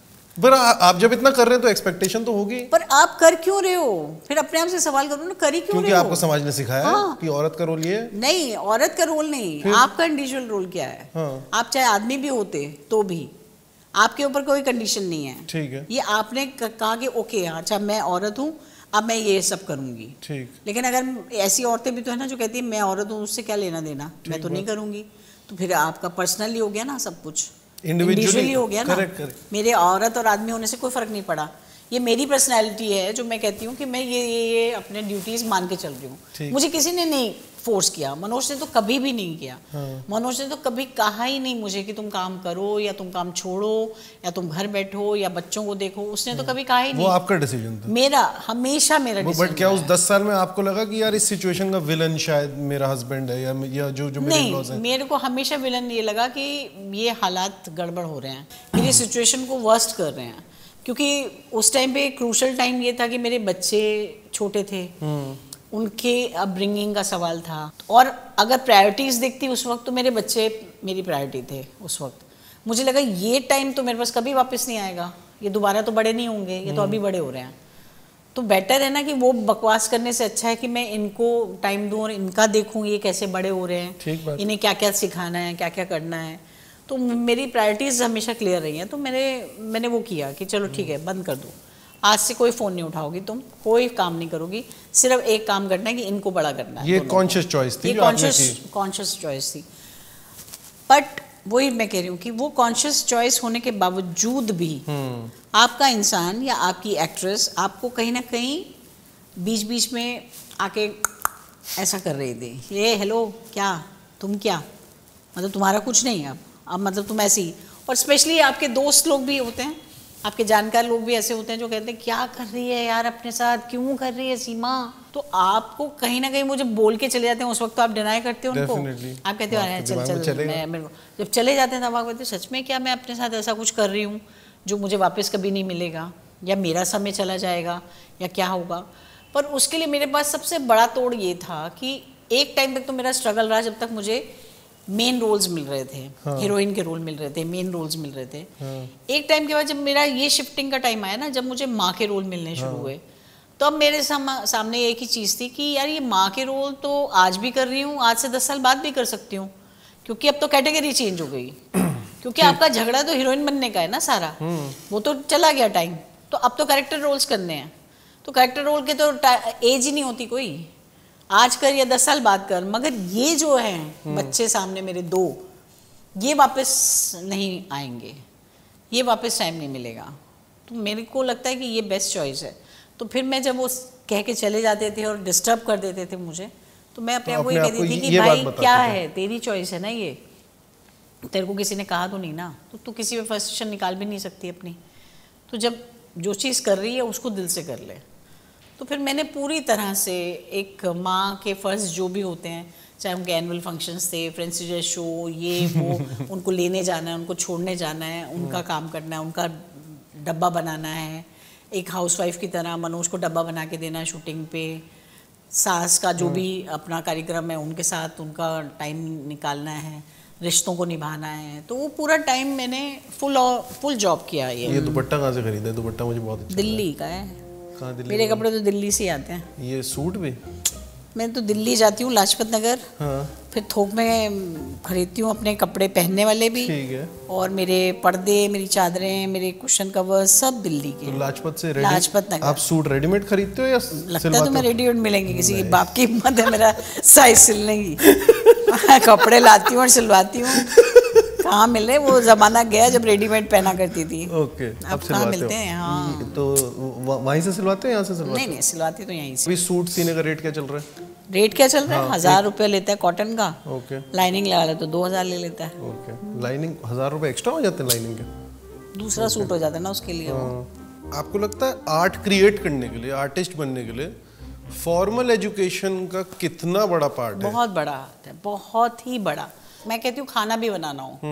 पर आप जब इतना कर रहे हैं तो एक्सपेक्टेशन तो होगी। पर आप कर क्यों रहे हो, फिर अपने आप से सवाल करो ना, करी क्यों क्योंकि रहे हो? आपको समाज ने सिखाया हाँ। है कि औरत का रोल ये है। नहीं, औरत का रोल नहीं, आपका इंडिविजुअल रोल क्या है हाँ। आप चाहे आदमी भी होते तो भी आपके ऊपर कोई कंडीशन नहीं है। ठीक है, ये आपने कहा कि ओके अच्छा मैं औरत हूँ, अब मैं ये सब करूंगी। ठीक। लेकिन अगर ऐसी औरतें भी तो है ना जो कहती है मैं औरत हूँ, उससे क्या लेना देना, मैं तो नहीं करूंगी, तो फिर आपका पर्सनली हो गया ना सब कुछ, इंडिविजुअली हो गया ना। correct, correct. मेरे औरत और आदमी होने से कोई फर्क नहीं पड़ा। ये मेरी पर्सनैलिटी है जो मैं कहती हूँ कि मैं ये ये ये अपने ड्यूटीज मान के चल रही हूँ। मुझे किसी ने नहीं फोर्स किया, मनोज ने तो कभी भी नहीं किया हाँ। मनोज ने तो कभी कहा ही नहीं मुझे कि तुम काम करो या तुम काम छोड़ो या तुम घर बैठो या बच्चों को देखो, उसने तो कभी कहा ही नहीं। वो आपका डिसीजन था। मेरा हमेशा मेरा डिसीजन। बट क्या उस दस साल में आपको लगा कि यार इस सिचुएशन का विलन शायद मेरा हस्बैंड है, या, या जो जो मेरे नहीं, हैं? मेरे को हमेशा विलन ये लगा कि ये हालात गड़बड़ हो रहे हैं, ये सिचुएशन को वर्स्ट कर रहे हैं, क्योंकि उस टाइम पे क्रूशल टाइम ये था कि मेरे बच्चे छोटे थे, उनके अपब्रिंगिंग का सवाल था, और अगर प्रायोरिटीज़ देखती उस वक्त तो मेरे बच्चे मेरी प्रायोरिटी थे उस वक्त। मुझे लगा ये टाइम तो मेरे पास कभी वापस नहीं आएगा, ये दोबारा तो बड़े नहीं होंगे, ये तो अभी बड़े हो रहे हैं, तो बेटर है ना कि वो बकवास करने से अच्छा है कि मैं इनको टाइम दूँ और इनका देखूँ ये कैसे बड़े हो रहे हैं, इन्हें क्या क्या सिखाना है, क्या क्या करना है। तो मेरी प्रायोरिटीज़ हमेशा क्लियर रही हैं, तो मैंने मैंने वो किया कि चलो ठीक है बंद कर दो, आज से कोई फ़ोन नहीं उठाओगी, तुम कोई काम नहीं करोगी, सिर्फ एक काम करना है कि इनको बड़ा करना है। ये कॉन्शियस चॉइस थी, ये कॉन्शियस कॉन्शियस चॉइस थी। बट वही मैं कह रही हूँ कि वो कॉन्शियस चॉइस होने के बावजूद भी आपका इंसान या आपकी एक्ट्रेस आपको कहीं ना कहीं बीच बीच में आके ऐसा कर रही थी, ये हेलो क्या तुम क्या मतलब तुम्हारा कुछ नहीं अब अब मतलब तुम ऐसी। और स्पेशली आपके दोस्त लोग भी होते हैं, आपके जानकार लोग भी ऐसे होते हैं जो कहते हैं क्या कर रही है यार अपने साथ, क्यों कर रही है सीमा। तो आपको कहीं ना कहीं वो जब बोल के चले जाते हैं उस वक्त तो आप डिनाई करते हो उनको, आप कहते हो अरे चल चल मैं मेरे को जब चले जाते हैं तब आप कहते हो सच में क्या मैं अपने साथ ऐसा कुछ कर रही हूँ जो मुझे वापस कभी नहीं मिलेगा, या मेरा समय चला जाएगा, या क्या होगा। पर उसके लिए मेरे पास सबसे बड़ा तोड़ ये था कि एक टाइम तक तो मेरा स्ट्रगल रहा जब तक मुझे मेन रोल्स मिल रहे थे, हाँ। हीरोइन के रोल मिल रहे थे, मेन रोल्स मिल रहे थे, हाँ। एक टाइम के बाद जब मेरा ये शिफ्टिंग का टाइम आया ना, जब मुझे माँ के रोल मिलने शुरू हुए, तो अब मेरे साम, सामने एक ही चीज़ थी कि यार ये माँ के रोल तो आज भी कर रही हूँ, आज से दस साल बाद भी कर सकती हूँ, क्योंकि अब तो कैटेगरी चेंज हो गई। क्योंकि आपका झगड़ा तो हीरोइन बनने का है ना सारा, वो तो चला गया टाइम, तो अब तो कैरेक्टर रोल्स करने हैं। तो कैरेक्टर रोल के तो एज ही नहीं होती कोई, आज कर या दस साल बाद कर। मगर ये जो है बच्चे सामने मेरे दो, ये वापस नहीं आएंगे, ये वापस टाइम नहीं मिलेगा। तो मेरे को लगता है कि ये बेस्ट चॉइस है। तो फिर मैं जब वो कह के चले जाते थे और डिस्टर्ब कर देते थे मुझे, तो मैं अपने आप को ये कहती थी कि भाई क्या है, तेरी चॉइस है ना, ये तेरे को किसी ने कहा तो नहीं ना, तो तू किसी में फ्रस्ट्रेशन निकाल भी नहीं सकती अपनी। तो जब जो चीज़ कर रही है उसको दिल से कर ले। तो फिर मैंने पूरी तरह से एक माँ के फ़र्ज जो भी होते हैं, चाहे उनके एनुअल फंक्शंस थे, फ्रेंड्स डे शो, ये वो, उनको लेने जाना है, उनको छोड़ने जाना है, उनका काम करना है, उनका डब्बा बनाना है, एक हाउसवाइफ की तरह मनोज को डब्बा बना के देना है शूटिंग पे, सास का जो भी अपना कार्यक्रम है उनके साथ उनका टाइम निकालना है, रिश्तों को निभाना है। तो वो पूरा टाइम मैंने फुल फुल जॉब किया। ये ये दुपट्टा कहाँ से खरीदा है? दुपट्टा मुझे बहुत अच्छा दिल्ली का है। कहाँ दिल्ली? मेरे कपड़े तो दिल्ली से आते हैं। ये सूट भी मैं तो दिल्ली जाती हूँ, लाजपत नगर, हाँ। फिर थोक में खरीदती हूँ अपने कपड़े पहनने वाले भी, ठीक है। और मेरे पर्दे, मेरी चादरें, मेरे कुशन कवर सब दिल्ली के। तो लाजपत से लाजपत नगर। आप सूट रेडीमेड खरीदते हो या लगता है तो मैं रेडीमेड मिलेंगे, किसी के बाप की हिम्मत है मेरा साइज सिलने की। कपड़े लाती हूँ और सिलवाती हूँ। कहाँ मिल रहे, वो जमाना गया जब रेडीमेड पहना करती थी। ओके, अब कहाँ मिलते हैं? हाँ। तो वहीं से सिलवाते हैं, यहाँ से सिलवाते हैं? नहीं नहीं, सिलवाती तो यहीं से। अभी सूट सीने का रेट क्या चल रहा है? रेट क्या चल रहा है? हजार रुपये लेता है कॉटन का। ओके। लाइनिंग लगा ले तो दो हजार ले लेता है। ओके। लाइनिंग हजार रुपये एक्स्ट्रा हो जाते हैं लाइनिंग के? दूसरा सूट हो जाता है ना उसके लिए। आपको लगता है आर्ट क्रिएट करने के लिए, आर्टिस्ट बनने के लिए फॉर्मल एजुकेशन का कितना बड़ा पार्ट है? बहुत बड़ा है, बहुत ही बड़ा। मैं कहती हूँ खाना भी बनाना हो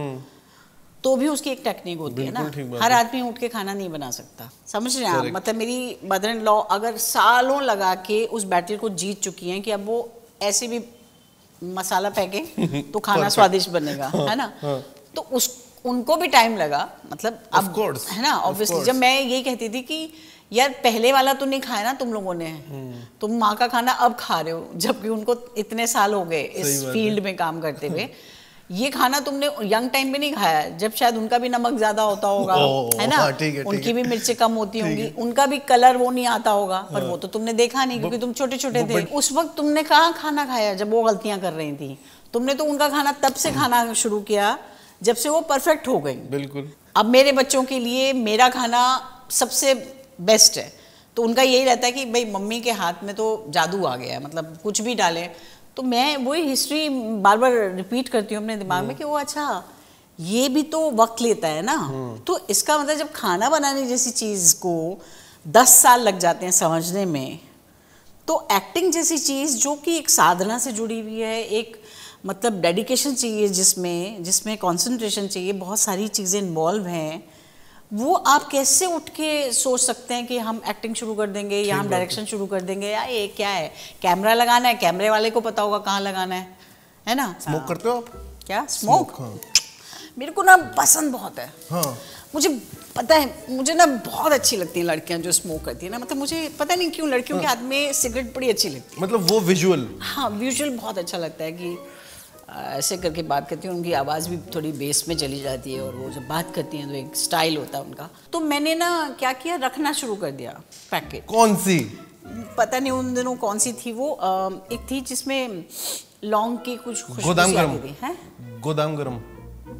तो भी उसकी एक टेक्निक होती है ना, हर आदमी उठ के खाना नहीं बना सकता, समझ रहे हैं आप? मतलब मेरी मदर इन लॉ अगर सालों लगा के उस बैटल को जीत चुकी हैं कि अब वो ऐसे भी मसाला फेंके तो खाना स्वादिष्ट बनेगा, है ना? तो उस उनको भी टाइम लगा, मतलब अब है ना, ऑब्वियसली। जब मैं यही कहती थी कि यार पहले वाला तो नहीं खाया ना तुम लोगों ने, तुम माँ का खाना अब खा रहे हो, जबकि उनको इतने साल हो गए इस फील्ड में काम करते हुए। ये खाना तुमने यंग टाइम में नहीं खाया, जब शायद उनका भी नमक ज्यादा होता होगा, है ना, उनकी भी मिर्चें कम होती होंगी, उनका भी कलर वो नहीं आता होगा, पर वो तो तुमने देखा नहीं क्योंकि तुम छोटे छोटे थे उस वक्त। तुमने कहाँ खाना खाया जब वो गलतियां कर रही थी? तुमने तो उनका खाना तब से खाना शुरू किया जब से वो परफेक्ट हो गई। बिल्कुल। अब मेरे बच्चों के लिए मेरा खाना सबसे बेस्ट है, तो उनका यही रहता है कि भाई मम्मी के हाथ में तो जादू आ गया है, मतलब कुछ भी डालें। तो मैं वही हिस्ट्री बार बार रिपीट करती हूँ अपने दिमाग में कि वो अच्छा ये भी तो वक्त लेता है ना। तो इसका मतलब जब खाना बनाने जैसी चीज़ को दस साल लग जाते हैं समझने में, तो एक्टिंग जैसी चीज़ जो कि एक साधना से जुड़ी हुई है, एक मतलब डेडिकेशन चाहिए, जिसमें जिसमें कंसंट्रेशन चाहिए, बहुत सारी चीज़ें इन्वॉल्व हैं, वो आप कैसे उठ के सोच सकते हैं कि हम एक्टिंग शुरू कर देंगे या हम डायरेक्शन शुरू कर देंगे? या ये क्या है, कैमरा लगाना है, कैमरे वाले को पता होगा कहाँ लगाना है, है ना? स्मोक करते हो आप? क्या स्मोक? हाँ। मेरे को ना पसंद बहुत है। हाँ। मुझे पता है, मुझे ना बहुत अच्छी लगती हैं लड़कियां जो स्मोक करती है ना, मतलब मुझे पता नहीं क्यों लड़कियों हाँ। के हाथ में सिगरेट बड़ी अच्छी लगती है, मतलब वो विजुअल। हाँ, विजुअल बहुत अच्छा लगता है कि ऐसे करके बात करती हूँ, उनकी आवाज़ भी थोड़ी बेस में चली जाती है और वो जब बात करती हैं तो एक स्टाइल होता है उनका। तो मैंने ना क्या किया, रखना शुरू कर दिया पैकेट। कौन सी? पता नहीं उन दिनों कौन सी थी वो, एक थी जिसमें लौंग की कुछ खुशबू गोदाम गरम थी, है? गोदाम गरम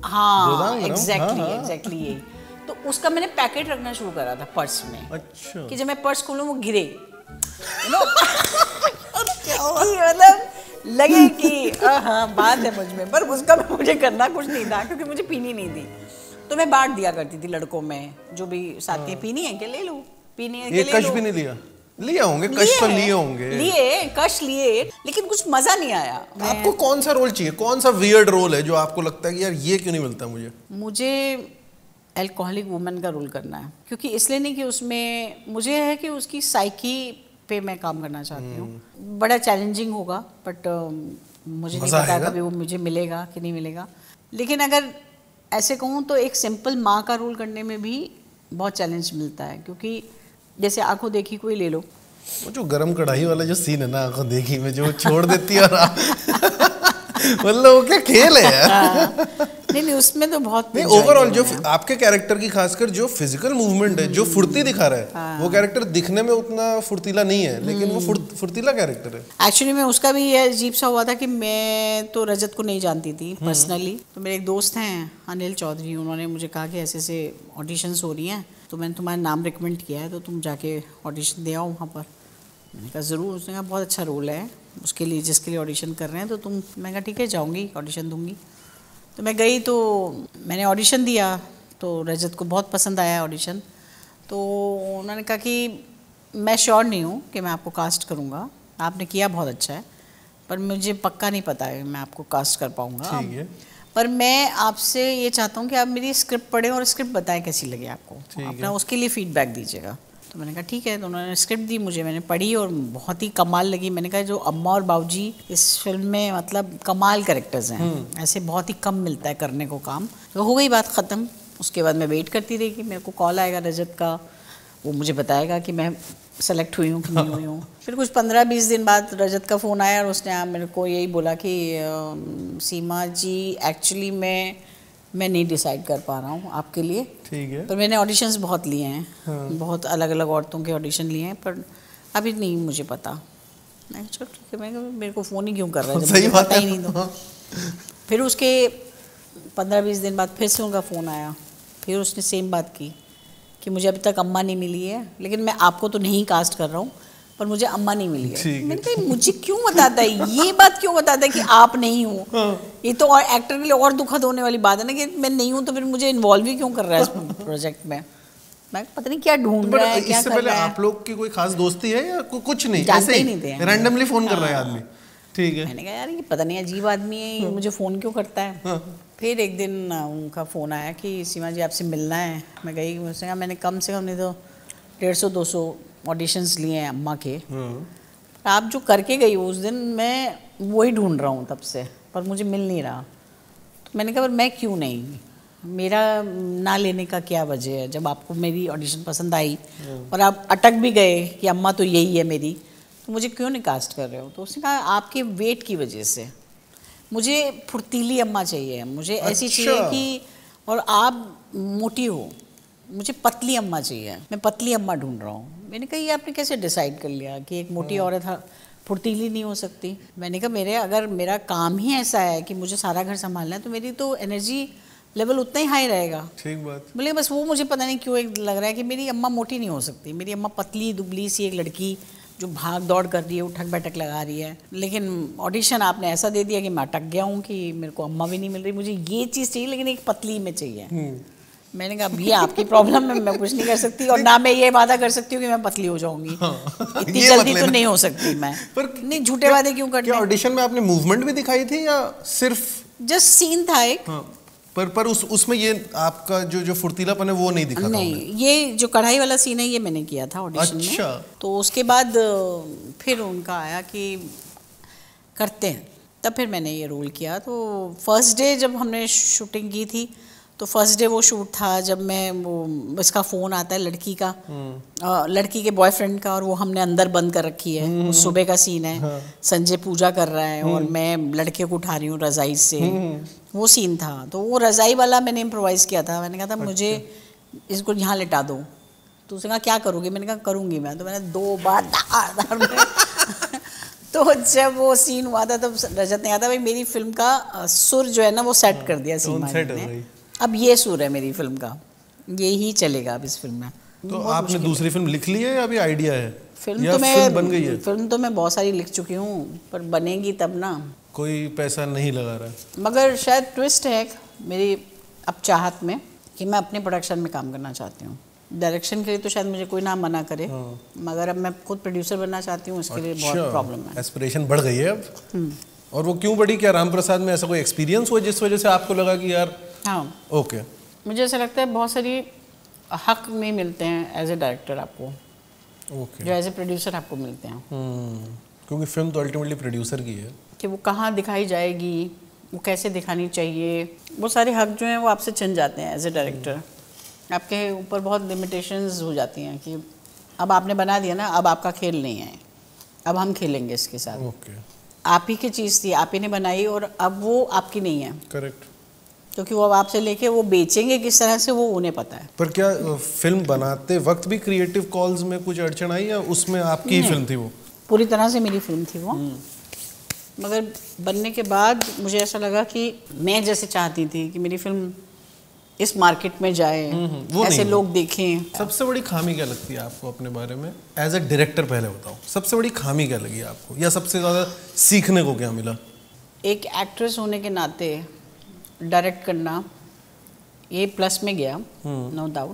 हाँ गोदाम गरम? एग्जैक्टली हाँ, हाँ। एग्जैक्टली यही। तो उसका मैंने पैकेट रखना शुरू करा था पर्स में, अच्छा कि जब मैं पर्स खोलूँ वो गिरे, you know? कि मतलब लगे कि हाँ बात है मुझ में, पर उसका मुझे करना कुछ नहीं था क्योंकि मुझे पीनी नहीं थी। तो मैं बांट दिया करती थी लड़कों में, जो भी साथी पीनी है कि ले लो, पीनी है कि ये ले कश लो। भी नहीं लिया? लिए होंगे कश तो लिए होंगे। लिए कश लिए, लेकिन कुछ मजा नहीं आया। आपको कौन सा रोल चाहिए, कौन सा वियर्ड रोल है जो आपको लगता है कि यार ये क्यों नहीं मिलता मुझे? मुझे अल्कोहलिक वुमन का रोल करना है, क्योंकि इसलिए नहीं कि उसमें मुझे है कि उसकी साइकी पे मैं काम करना चाहती हूँ। बड़ा चैलेंजिंग होगा, बट मुझे नहीं मज़ा पता आएगा। कभी वो मुझे मिलेगा कि नहीं मिलेगा। लेकिन अगर ऐसे कहूँ तो एक सिंपल माँ का रोल करने में भी बहुत चैलेंज मिलता है, क्योंकि जैसे आंखों देखी कोई ले लो, वो जो गरम कढ़ाई वाला जो सीन है ना, आंखों देखी में जो छोड़ देती है और आप मतलब वो क्या खेल है यार। हाँ, नहीं नहीं उसमें तो बहुत नहीं, enjoy ओवरऑल किया जो मैंने। आपके कैरेक्टर की खासकर जो फिजिकल मूवमेंट है, जो फुर्ती दिखा रहा है, वो कैरेक्टर दिखने में उतना फुर्तीला नहीं है, लेकिन वो फुर्त, फुर्तीला कैरेक्टर है। एक्चुअली में उसका भी ये अजीब सा हुआ था कि मैं तो रजत को नहीं जानती थी पर्सनली। तो मेरे एक दोस्त हैं अनिल चौधरी, उन्होंने मुझे कहा कि ऐसे ऐसे ऑडिशंस हो रही हैं, तो मैंने तुम्हारा नाम रिकमेंड किया है, तो तुम जाके ऑडिशन दे आओ वहाँ पर। मैंने कहा ज़रूर। उसने कहा बहुत अच्छा रोल है उसके लिए, जिसके लिए ऑडिशन कर रहे हैं, तो तुम। मैं कहा ठीक है जाऊँगी, ऑडिशन दूँगी। तो मैं गई, तो मैंने ऑडिशन दिया, तो रजत को बहुत पसंद आया ऑडिशन। तो उन्होंने कहा कि मैं श्योर नहीं हूँ कि मैं आपको कास्ट करूँगा, आपने किया बहुत अच्छा है, पर मुझे पक्का नहीं पता है मैं आपको कास्ट कर पाऊँगा। ठीक है। पर मैं आपसे ये चाहता हूँ कि आप मेरी स्क्रिप्ट पढ़ें और स्क्रिप्ट बताएं कैसी लगी आपको, अपना उसके लिए फीडबैक दीजिएगा। तो मैंने कहा ठीक है। तो उन्होंने स्क्रिप्ट दी मुझे, मैंने पढ़ी और बहुत ही कमाल लगी। मैंने कहा जो अम्मा और बाबूजी इस फिल्म में मतलब कमाल कैरेक्टर्स हैं, ऐसे बहुत ही कम मिलता है करने को काम। तो हो गई बात ख़त्म। उसके बाद मैं वेट करती रही कि मेरे को कॉल आएगा रजत का, वो मुझे बताएगा कि मैं सेलेक्ट हुई हूँ कि नहीं हुई हूँ। फिर कुछ पंद्रह बीस दिन बाद रजत का फ़ोन आया और उसने मेरे को यही बोला कि सीमा जी एक्चुअली मैं मैं नहीं डिसाइड कर पा रहा हूँ आपके लिए। ठीक है। पर मैंने ऑडिशंस बहुत लिए हैं, हाँ। बहुत अलग अलग औरतों के ऑडिशन लिए हैं, पर अभी नहीं मुझे पता। मैं चलो ठीक है, मैं मेरे को फ़ोन ही क्यों कर रहा है जब मुझे पता ही नहीं। तो फिर उसके पंद्रह बीस दिन बाद फिर से उनका फ़ोन आया, फिर उसने सेम बात की कि मुझे अभी तक अम्मा नहीं मिली है, लेकिन मैं आपको तो नहीं कास्ट कर रहा हूँ, पर मुझे अम्मा नहीं मिली है। मैंने कहा मुझे क्यों बताता है, ये बात क्यों बताता है कि आप नहीं हो? हाँ। ये तो और एक्टर के लिए और दुखद होने वाली बात है ना कि मैं नहीं हूँ, तो फिर मुझे इन्वॉल्व ही क्यों कर रहा है इस प्रोजेक्ट में? मैं पता नहीं क्या ढूंढ रहा है, क्या इससे कर पहले रहा है। आप लोग की कोई खास दोस्ती है या कुछ नहीं? जानते ही नहीं थे, रैंडमली फोन कर रहा है आदमी। ठीक है। मैंने कहा यार ये पता नहीं अजीब आदमी है, ये मुझे फ़ोन क्यों करता है। फिर एक दिन उनका फ़ोन आया कि सीमा जी आपसे मिलना है। मैं गई, उसने कहा मैंने कम से कम नहीं तो डेढ़ सौ दो सौ ऑडिशंस लिए हैं अम्मा के, आप जो करके गई उस दिन मैं वही ढूंढ रहा हूँ तब से, पर मुझे मिल नहीं रहा। तो मैंने कहा पर मैं क्यों नहीं, मेरा ना लेने का क्या वजह है? जब आपको मेरी ऑडिशन पसंद आई और आप अटक भी गए कि अम्मा तो यही है मेरी, तो मुझे क्यों नहीं कास्ट कर रहे हो? तो उसने कहा आपके वेट की वजह से, मुझे फुर्तीली अम्मा चाहिए, मुझे ऐसी चाहिए कि, और आप मोटी हो, मुझे पतली अम्मा चाहिए, मैं पतली अम्मा ढूंढ रहा हूँ। मैंने कहा ये आपने कैसे डिसाइड कर लिया कि एक मोटी औरत फुर्तीली नहीं हो सकती? मैंने कहा मेरे अगर मेरा काम ही ऐसा है कि मुझे सारा घर संभालना है, तो मेरी तो एनर्जी लेवल उतना ही हाई रहेगा। ठीक बात। बोले बस वो मुझे पता नहीं क्यों एक लग रहा है कि मेरी अम्मा मोटी नहीं हो सकती, मेरी अम्मा पतली दुबली सी एक लड़की जो भाग दौड़ कर रही है, उठक बैठक लगा रही है। लेकिन ऑडिशन आपने ऐसा दे दिया कि मैं अटक गया हूँ कि मेरे को अम्मा भी नहीं मिल रही, मुझे ये चीज़ चाहिए लेकिन एक पतली में चाहिए। मैंने कहा भैया आपकी प्रॉब्लम है, मैं कुछ नहीं कर सकती, और ना मैं ये वादा कर सकती हूँ कि मैं पतली हो जाऊंगी। हाँ, इतनी जल्दी तो नहीं हो सकती मैं। पर नहीं झूठे वादे क्यों करते? क्या ऑडिशन में आपने मूवमेंट भी दिखाई थी या सिर्फ जस्ट सीन था एक? हाँ, पर पर उस उसमें ये आपका जो जो फुर्तीलापन है वो नहीं दिखा? नहीं, ये जो कढ़ाई वाला सीन है ये मैंने किया था ऑडिशन में। अच्छा। तो उसके बाद फिर उनका आया कि करते हैं, तब फिर मैंने ये रोल किया। तो फर्स्ट डे जब हमने शूटिंग की थी, तो फर्स्ट डे वो शूट था जब मैं वो इसका फ़ोन आता है लड़की का, आ, लड़की के बॉयफ्रेंड का, और वो हमने अंदर बंद कर रखी है। सुबह का सीन है। हाँ। संजय पूजा कर रहा है और मैं लड़के को उठा रही हूँ रज़ाई से, वो सीन था। तो वो रज़ाई वाला मैंने इम्प्रोवाइज़ किया था। मैंने कहा था मुझे इसको यहाँ लिटा दो। तो उसने कहा क्या करोगे? मैंने कहा करूँगी मैं। तो मैंने दो बार तो जब वो सीन हुआ था तब रजत ने कहा था भाई मेरी फिल्म का अ, सुर जो है ना वो सेट कर दिया सीमा set हो ने। गई। अब ये सुर है मेरी फिल्म का, ये ही चलेगा अब इस फिल्म में। तो बहुत आपने मुश्किल दूसरी फिल्म लिख ली है या अभी आइडिया है? फिल्म या तो मैं फिल्म बन गई है? फिल्म तो मैं बहुत सारी लिख चुकी हूँ, पर बनेगी तब ना। कोई पैसा नहीं लगा रहा है? मगर शायद ट्विस्ट है एक मेरी अब चाहत में कि मैं अपने प्रोडक्शन में काम करना चाहती हूँ। डायरेक्शन के लिए तो शायद मुझे कोई ना मना करे, मगर अब मैं खुद प्रोड्यूसर बनना चाहती हूँ, इसके लिए बहुत प्रॉब्लम है। एस्पिरेशन बढ़ गई है अब। और वो क्यों बढ़ी? क्या राम प्रसाद में ऐसा कोई एक्सपीरियंस हुआ जिस वजह से आपको लगा कि यार हाँ, ओके? मुझे ऐसा लगता है बहुत सारी हक में मिलते हैं एज ए डायरेक्टर आपको, ओके, जो एज ए प्रोड्यूसर आपको मिलते हैं। हम्म क्योंकि फिल्म तो अल्टीमेटली प्रोड्यूसर की है। कि वो कहाँ दिखाई जाएगी, वो कैसे दिखानी चाहिए, वो सारे हक जो हैं वो आपसे छिन जाते हैं एज ए डायरेक्टर। आपके ऊपर बहुत लिमिटेशंस हो जाती हैं कि अब आपने बना दिया ना, अब आपका खेल नहीं है, अब हम खेलेंगे इसके साथ। ओके, आप ही की चीज़ थी, आप ही ने बनाई, और अब वो आपकी नहीं है, करेक्ट। क्योंकि वो अब आपसे लेके वो बेचेंगे किस तरह से वो उन्हें पता है। पर क्या अ, फिल्म बनाते वक्त भी क्रिएटिव कॉल्स में कुछ अड़चन आई या उसमें आपकी ही फिल्म थी वो? पूरी तरह से मेरी फिल्म थी वो, मगर बनने के बाद मुझे ऐसा लगा कि मैं जैसे चाहती थी कि मेरी फिल्म इस मार्केट में जाए, वो ऐसे नहीं लोग देखें। सबसे बड़ी खामी क्या लगती है आपको अपने बारे में एज अ डायरेक्टर? पहले बताओ, सबसे बड़ी खामी क्या लगी आपको, या सबसे ज़्यादा सीखने को क्या मिला? एक एक्ट्रेस होने के नाते डायरेक्ट करना ये प्लस में गया, नो डाउट,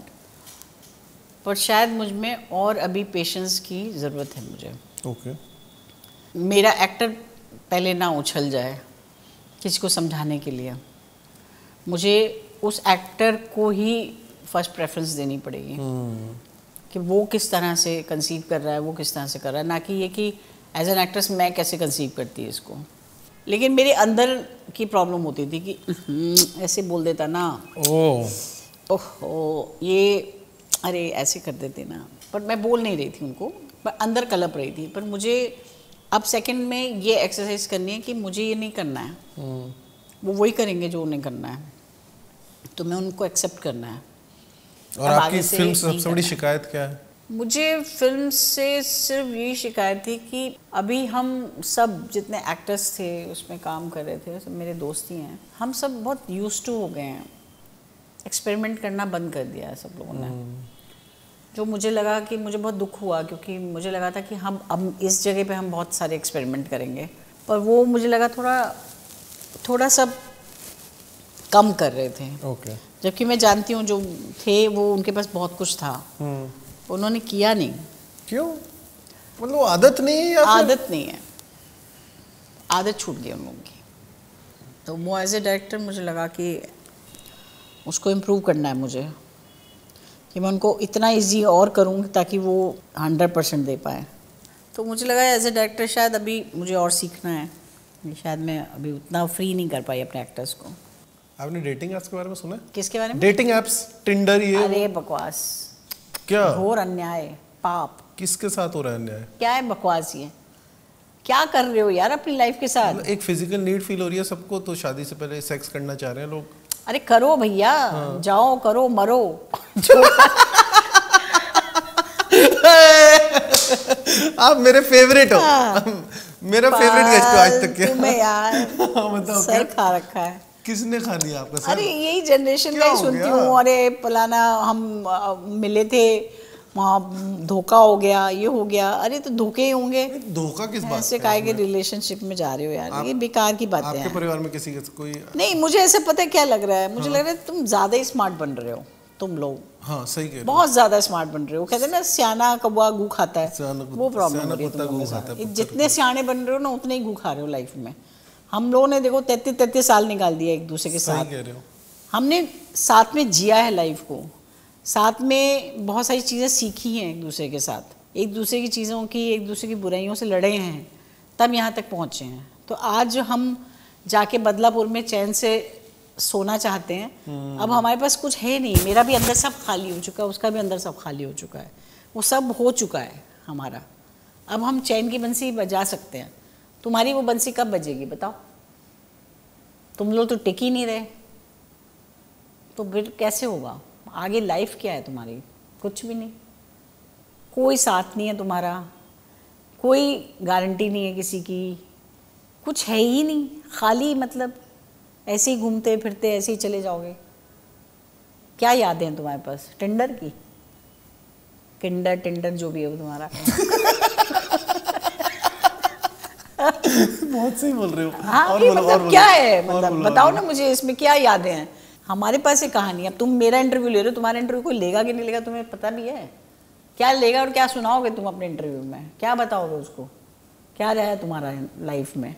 पर शायद मुझ में और अभी पेशेंस की ज़रूरत है मुझे। ओके, मेरा एक्टर पहले ना उछल जाए किसी को समझाने के लिए, मुझे उस एक्टर को ही फर्स्ट प्रेफरेंस देनी पड़ेगी कि वो किस तरह से कंसीव कर रहा है, वो किस तरह से कर रहा है, ना कि ये कि एज एन एक्ट्रेस मैं कैसे कंसीव करती है इसको। लेकिन मेरे अंदर की प्रॉब्लम होती थी कि "हम्म, ऐसे बोल देता ना, ओह ओहो ये अरे ऐसे कर देते ना", पर मैं बोल नहीं रही थी उनको, पर अंदर कलप रही थी। पर मुझे अब सेकंड में ये एक्सरसाइज करनी है कि मुझे ये नहीं करना है, वो वही करेंगे जो उन्हें करना है, तो मैं उनको एक्सेप्ट करना है। और अब आपकी आगे से फिल्म से नहीं सबसे बड़ी करना है। शिकायत क्या है? मुझे फिल्म से सिर्फ यही शिकायत थी कि अभी हम सब जितने एक्टर्स थे उसमें काम कर रहे थे, सब मेरे दोस्त ही हैं, हम सब बहुत यूज्ड टू हो गए हैं, एक्सपेरिमेंट करना बंद कर दिया है सब लोगों ने। जो मुझे लगा कि मुझे बहुत दुख हुआ, क्योंकि मुझे लगा था कि हम अब इस जगह पे हम बहुत सारे एक्सपेरिमेंट करेंगे, पर वो मुझे लगा थोड़ा थोड़ा सा कम कर रहे थे। ओके, जबकि मैं जानती हूँ जो थे वो उनके पास बहुत कुछ था, उन्होंने किया नहीं। क्यों? मतलब आदत नहीं है या फिर? आदत नहीं है, आदत छूट गई उन लोगों की। तो वो एज ए डायरेक्टर मुझे लगा कि उसको इम्प्रूव करना है मुझे, कि मैं उनको इतना इजी और करूँ ताकि वो हंड्रेड परसेंट दे पाए। तो मुझे लगा एज ए डायरेक्टर शायद अभी मुझे और सीखना है, शायद मैं अभी उतना फ्री नहीं कर पाई अपने एक्टर्स को। आपने डेटिंग एप्स के बारे में सुना है? किसके बारे में? डेटिंग एप्स, टिंडर, ये अरे बकवास, क्या घोर अन्याय, पाप। किसके साथ हो रहा है अन्याय? क्या है बकवास ये? क्या कर रहे हो यार अपनी लाइफ के साथ? एक फिजिकल नीड फील हो रही है सबको, तो शादी से पहले सेक्स करना चाह रहे हैं लोग। अरे करो भैया, हाँ। जाओ करो मरो। जो आप मेरे फेवरेट हो। मेरा फेवरेट गेस्ट हो आज तक के। तुम्हें यार बताओ सर क्या? खा रखा है। किसने खा लिया आपका सर? अरे यही जनरेशन क्या का ही हो सुनती गया? हूँ, अरे फलाना हम अ, मिले थे वहाँ, धोखा हो गया, ये हो गया। अरे तो धोखे ही होंगे, धोखा किस बात ऐसे का काहे है के इसमें? रिलेशनशिप में जा रहे हो यार, आप- ये बेकार की बातें आपके हैं। परिवार में किसी के कोई? नहीं, मुझे ऐसे पता है क्या लग रहा है, मुझे लग रहा है तुम ज्यादा ही स्मार्ट बन रहे हो, तुम लोग हाँ सही कह रहे हो। बहुत ज्यादा स्मार्ट बन रहे हो। कहते हैं ना सियाना कौवा गू खाता है, सियाना कुत्ता- वो प्रॉब्लम सियाना हो रही है कुत्ता तुम लोगों गू के खाता है, साथ। पुत्तर जितने सियाने बन रहे हो ना उतने ही गू खा रहे हो लाइफ में। हम लोगों ने देखो तैतीस तैतीस साल निकाल दिया एक दूसरे के सही साथ, कह रहे हो। हमने साथ में जिया है लाइफ को, साथ में बहुत सारी चीज़ें सीखी हैं एक दूसरे के साथ, एक दूसरे की चीज़ों की, एक दूसरे की बुराइयों से लड़े हैं, तब यहाँ तक पहुँचे हैं। तो आज हम जाके बदलापुर में चैन से सोना चाहते हैं, अब हमारे पास कुछ है नहीं। मेरा भी अंदर सब खाली हो चुका है, उसका भी अंदर सब खाली हो चुका है, वो सब हो चुका है हमारा। अब हम चैन की बंसी बजा सकते हैं। तुम्हारी वो बंसी कब बजेगी बताओ? तुम लोग तो टिक ही नहीं रहे, तो फिर कैसे होगा आगे? लाइफ क्या है तुम्हारी? कुछ भी नहीं, कोई साथ नहीं है तुम्हारा, कोई गारंटी नहीं है किसी की, कुछ है ही नहीं, खाली मतलब ऐसे ही घूमते फिरते ऐसे ही चले जाओगे। क्या यादें हैं तुम्हारे पास? टिंडर की, किंडर टिंडर जो भी है वो तुम्हारा। बहुत सही बोल रहे हो। हाँ, और ये बोलो, मतलब और क्या बोलो, है, और मतलब बोलो, बताओ और ना बोलो। मुझे, इसमें क्या यादें हैं? हमारे पास ये कहानी है। अब तुम मेरा इंटरव्यू ले रहे हो, तुम्हारा इंटरव्यू कोई लेगा कि नहीं लेगा तुम्हें पता भी है? क्या लेगा और क्या सुनाओगे तुम अपने इंटरव्यू में? क्या बताओगे उसको? क्या रहा है तुम्हारा लाइफ में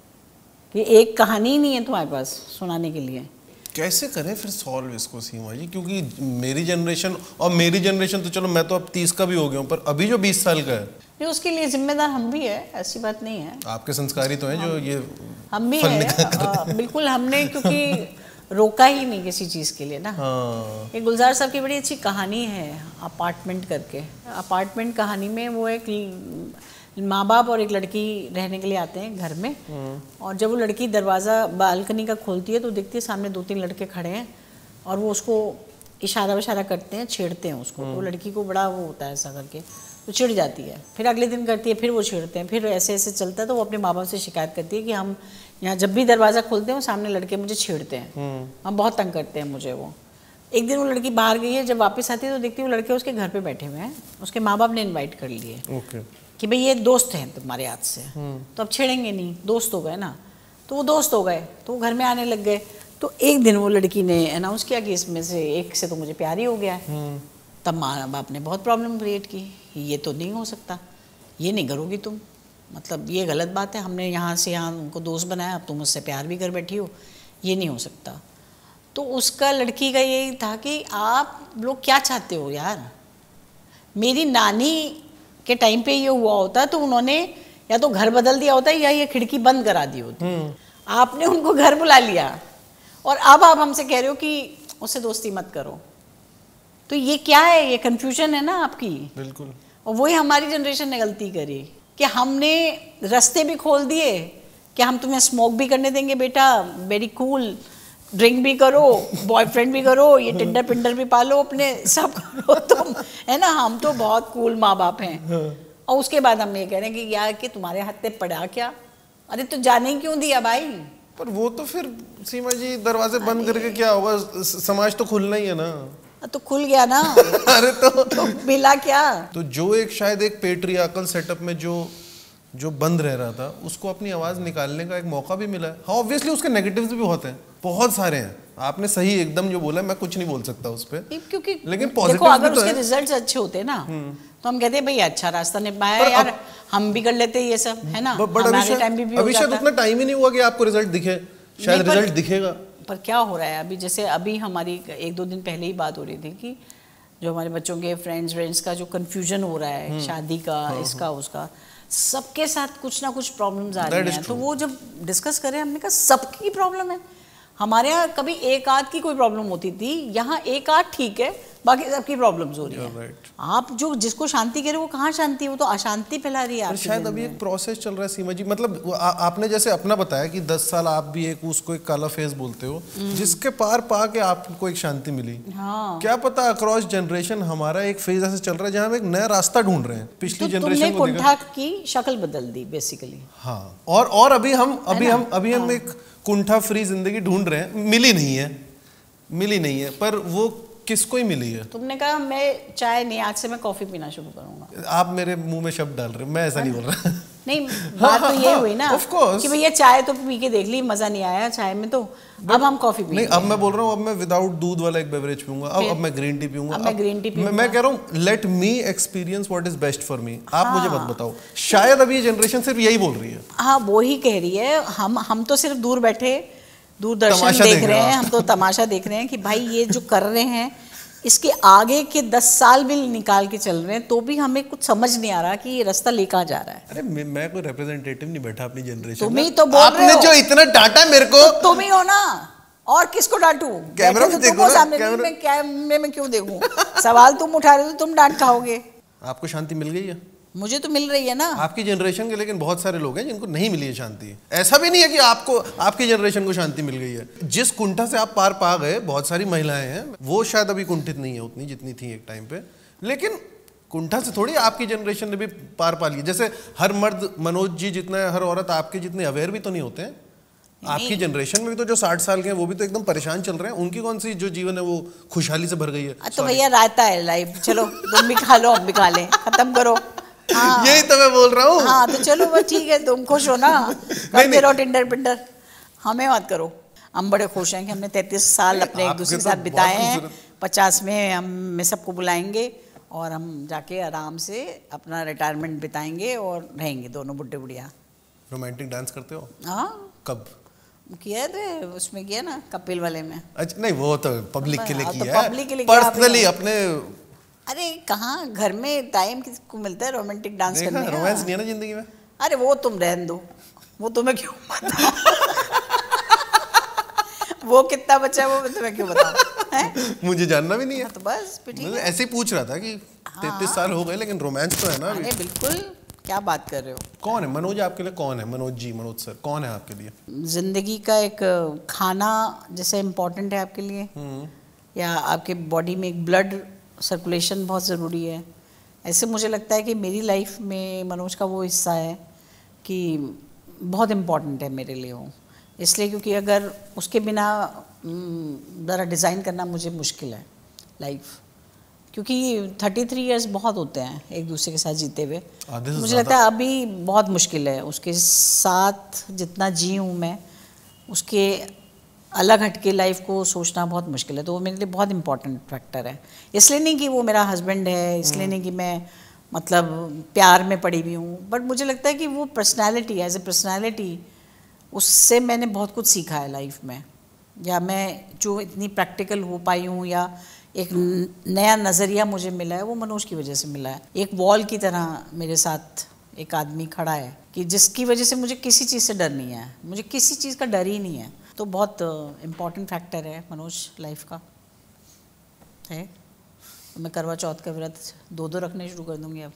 कि एक कहानी ही नहीं है तुम्हारे पास सुनाने के लिए? कैसे करें फिर सॉल्व इसको सीमा जी? क्योंकि मेरी जनरेशन और मेरी जनरेशन तो चलो, मैं तो अब तीस का भी हो गया हूँ, पर अभी जो बीस साल का है, नहीं, उसके लिए जिम्मेदार हम भी है, ऐसी बात नहीं है। आपके संस्कारी तो हैं जो ये हम भी फल है, निकाल कर अ, बिल्कुल हमने, क्योंकि रोका ही नहीं किसी चीज़ के लिए ना। हाँ एक गुलजार साहब की बड़ी अच्छी कहानी है अपार्टमेंट करके। अपार्टमेंट कहानी में वो एक माँ बाप और एक लड़की रहने के लिए आते हैं घर में, और जब वो लड़की दरवाज़ा बालकनी का खोलती है तो देखती है सामने दो तीन लड़के खड़े हैं और वो उसको इशारा विशारा करते हैं, छेड़ते हैं उसको। तो लड़की को बड़ा वो होता है ऐसा करके, तो चिढ़ जाती है। फिर अगले दिन करती है, फिर वो छेड़ते हैं, फिर ऐसे ऐसे चलता है। तो वो अपने माँ बाप से शिकायत करती है कि हम यहाँ जब भी दरवाज़ा खोलते हैं वो सामने लड़के मुझे छेड़ते हैं, हम बहुत तंग करते हैं मुझे वो। एक दिन वो लड़की बाहर गई है, जब वापस आती है तो देखती है वो लड़के उसके घर पे बैठे हुए हैं, उसके माँ बाप ने इनवाइट कर लिए ओके कि भाई ये दोस्त हैं तुम्हारे हाथ से, तो अब छेड़ेंगे नहीं, दोस्त हो गए ना। तो वो दोस्त हो गए तो वो घर में आने लग गए। तो एक दिन वो लड़की ने अनाउंस किया कि इसमें से एक से तो मुझे प्यार ही हो गया है। तब माँ बाप ने बहुत प्रॉब्लम क्रिएट की, ये तो नहीं हो सकता, ये नहीं करोगी तुम, मतलब ये गलत बात है, हमने यहाँ से यहाँ उनको दोस्त बनाया, अब तुम मुझसे प्यार भी कर बैठी हो, ये नहीं हो सकता। तो उसका लड़की का यही था कि आप लोग क्या चाहते हो यार, मेरी नानी के टाइम पे ये हुआ होता तो उन्होंने या तो घर बदल दिया होता या ये खिड़की बंद करा दी होती। आपने उनको घर बुला लिया और अब आप हमसे कह रहे हो कि उससे दोस्ती मत करो। तो ये क्या है, ये कंफ्यूजन है ना आपकी। बिल्कुल। और वही हमारी जनरेशन ने गलती करी कि हमने रास्ते भी खोल दिए कि हम तुम्हें स्मोक भी करने देंगे बेटा, वेरी कूल, ड्रिंक भी करो, बॉयफ्रेंड भी करो, ये टिंडर पिंडर भी पालो अपने, सब करो तुम, है ना। हम तो बहुत कूल माँ बाप हैं। और उसके बाद हम ये कह रहे हैं कि यार कि तुम्हारे हाथ पे पड़ा क्या, अरे तो जाने ही क्यों दिया भाई। पर वो तो फिर सीमा जी दरवाजे बंद करके क्या होगा, स- समाज तो खुलना ही है ना। तो खुल गया ना। अरे तो, तो मिला क्या? तो जो एक शायद एक पेट्रियार्कल सेटअप में जो जो बंद रह रहा था, उसको अपनी आवाज निकालने का एक मौका भी मिला है। हाँ ऑब्वियसली उसके नेगेटिव्स भी बहुत हैं, बहुत सारे हैं। आपने सही एकदम जो बोला, मैं कुछ नहीं बोल सकता उस पे, क्योंकि लेकिन देखो positives अगर भी तो उसके हैं। रिजल्ट्स अच्छे होते ना तो हम कहते हैं भाई अच्छा रास्ता निभाया पर यार, अब- हम भी कर लेते ये सब, है ना। बट अभी हमारे शायद टाइम भी, भी हो अभी शायद जाता। उतना टाइम ही नहीं हुआ कि आपको रिजल्ट दिखे, शायद नहीं, पर- रिजल्ट दिखेगा। पर क्या हो रहा है अभी, जैसे अभी हमारी एक दो दिन पहले ही बात हो रही थी कि जो हमारे बच्चों के फ्रेंड्स फ्रेंड्स का जो कंफ्यूजन हो रहा है शादी का, इसका उसका, सबके साथ कुछ ना कुछ प्रॉब्लम्स आ That रही is हैं। तो true. वो जब डिस्कस करें, हमने कहा सबकी प्रॉब्लम है। हमारे यहाँ कभी एक आध की कोई प्रॉब्लम होती थी, यहाँ एक आध ठीक है, बाकी सबकी प्रॉब्लम्स हो रही You're है। right. आप जो जिसको शांति कह रहे हो वो कहाँ शांति है, वो तो अशांति फैला रही है पर आपके शायद दिल अभी में। एक प्रोसेस चल रहा है सीमा जी, मतलब वो आ, आपने जैसे अपना बताया कि दस साल आप भी एक उसको एक काला फेस बोलते हो, जिसके पार पा के आपको एक शांति मिली। हाँ, क्या पता अक्रॉस जनरेशन हमारा एक फेज ऐसे चल रहा है जहाँ हम एक नया रास्ता ढूंढ रहे हैं। पिछली तो तुमने जनरेशन को देखा। कुंठा की शक्ल बदल दी बेसिकली। हाँ, और और अभी हम अभी ना? हम अभी हम एक कुंठा फ्री जिंदगी ढूंढ रहे हैं। मिली नहीं है, मिली नहीं है, पर वो किसको ही मिली है। तुमने कहा मैं चाय नहीं, आज से मैं कॉफी पीना शुरू करूंगा। आप मेरे मुंह में शब्द डाल रहे हो, मैं ऐसा नहीं बोल रहा। नहीं, बात तो ये हुई ना Of course. कि भैया चाय तो पी के देख ली, मजा नहीं आया चाय में, तो अब हम कॉफी नहीं, पीएंगे। अब मैं बोल रहा हूँ, अब मैं विदाउट दूध वाला एक बेवरेज पीऊंगा। अब फिर? अब मैं ग्रीन टी पीऊंगा। अब मैं green tea मैं, पीऊंगा। मैं कह रहा हूँ let me experience what is best for me. आप मुझे मत बताओ। शायद अभी ये जनरेशन सिर्फ यही बोल रही है। हाँ, वो ही कह रही है। हम हम तो सिर्फ दूर बैठे दूरदर्शन तमाशा देख देख रहे रहे हो हैं, आप। हम तो तमाशा देख रहे हैं कि भाई ये जो कर रहे हैं इसके आगे के दस साल भी निकाल के चल रहे हैं, तो भी हमें कुछ समझ नहीं आ रहा कि ये रास्ता ले कहाँ जा रहा है। अरे मैं, मैं कोई रिप्रेजेंटेटिव नहीं बैठा अपनी जनरेशन तुम ही तो बोल रहे आपने हो। जो इतना डांटा मेरे को। तो तुम ही हो ना, और किसको डांटू? कैमरा बैठे में तो तुम देखो हो ना, सामने, कैमरा- मैं कैमरे में क्यों देखूं? सवाल तुम उठा रहे हो तो तुम डांट खाओगे। आपको शांति मिल गई है? मुझे तो मिल रही है ना। आपकी जनरेशन के लेकिन बहुत सारे लोग हैं जिनको नहीं मिली है शांति। ऐसा भी नहीं है कि आपको आपकी जनरेशन को शांति मिल गई है। जिस कुंठा से आप पार पा गए, बहुत सारी महिलाएं हैं वो शायद अभी कुंठित नहीं है उतनी जितनी थी एक टाइम पे, लेकिन कुंठा से थोड़ी आपकी जनरेशन ने भी पार पा ली। जैसे हर मर्द मनोज जी जितना है, हर औरत आपके जितने अवेयर भी तो नहीं होते हैं। आपकी जनरेशन में भी तो जो साठ साल के हैं वो भी तो एकदम परेशान चल रहे हैं, उनकी कौन सी जो जीवन है वो खुशहाली से भर गई है। तो भैया रायता है लाइफ, चलो तुम भी खा लो हम भी खा लें, खत्म करो। हाँ, यही तो मैं बोल रहा हूँ। हाँ तो चलो बस ठीक है, तुम खुश हो ना, करते रहो टिंडर पिंडर, हमें मत करो। हम बड़े खुश हैं कि हमने तैंतीस साल अपने एक दूसरे के साथ बिताए हैं। पचास में हम में सबको बुलाएंगे और हम जाके आराम से अपना रिटायरमेंट बिताएंगे और रहेंगे दोनों बुढ़े बुढ़िया। रोमांटिक डांस करते हो? हाँ कब किया थे, उसमें किया ना कपिल वाले में। अच्छा नहीं, वो तो पब्लिक के लिए हाँ, तो किया है, पब्लिक के लिए किया पर्सनली अपने। अरे कहाँ घर में टाइम किसको मिलता है रोमांटिक डांस करने का? रोमांस नहीं है ना जिंदगी में। अरे वो तुम रहने दो, वो तुम्हें क्यों पता वो कितना बचा है वो तुम्हें क्यों बताऊं? मुझे जानना भी नहीं है। तो बस फिर ठीक है। ऐसे ही पूछ रहा था कि तैतीस साल हो गए लेकिन रोमांस तो है ना अभी। अरे बिल्कुल, क्या बात कर रहे हो। कौन है मनोज आपके लिए? कौन है मनोज जी, मनोज सर कौन है आपके लिए? जिंदगी का एक खाना जैसे इम्पोर्टेंट है आपके लिए, या आपके बॉडी में एक ब्लड सर्कुलेशन बहुत ज़रूरी है, ऐसे मुझे लगता है कि मेरी लाइफ में मनोज का वो हिस्सा है कि बहुत इम्पोर्टेंट है मेरे लिए वो। इसलिए क्योंकि अगर उसके बिना ज़रा डिज़ाइन करना मुझे मुश्किल है लाइफ, क्योंकि थर्टी थ्री इयर्स बहुत होते हैं एक दूसरे के साथ जीते हुए। मुझे लगता है अभी बहुत मुश्किल है उसके साथ जितना जी हूँ मैं, उसके अलग हटके लाइफ को सोचना बहुत मुश्किल है। तो वो मेरे लिए बहुत इम्पोर्टेंट फैक्टर है। इसलिए नहीं कि वो मेरा हस्बैंड है, इसलिए नहीं कि मैं मतलब प्यार में पड़ी हुई हूँ, बट मुझे लगता है कि वो पर्सनैलिटी, एज ए पर्सनैलिटी, उससे मैंने बहुत कुछ सीखा है लाइफ में, या मैं जो इतनी प्रैक्टिकल हो पाई हूँ या एक नया नज़रिया मुझे मिला है वो मनोज की वजह से मिला है। एक वॉल की तरह मेरे साथ एक आदमी खड़ा है कि जिसकी वजह से मुझे किसी चीज़ से डर नहीं है, मुझे किसी चीज़ का डर ही नहीं है। तो बहुत इम्पॉर्टेंट फैक्टर है मनोज लाइफ का है। तो मैं करवा चौथ का व्रत दो दो रखने शुरू कर दूंगी अब।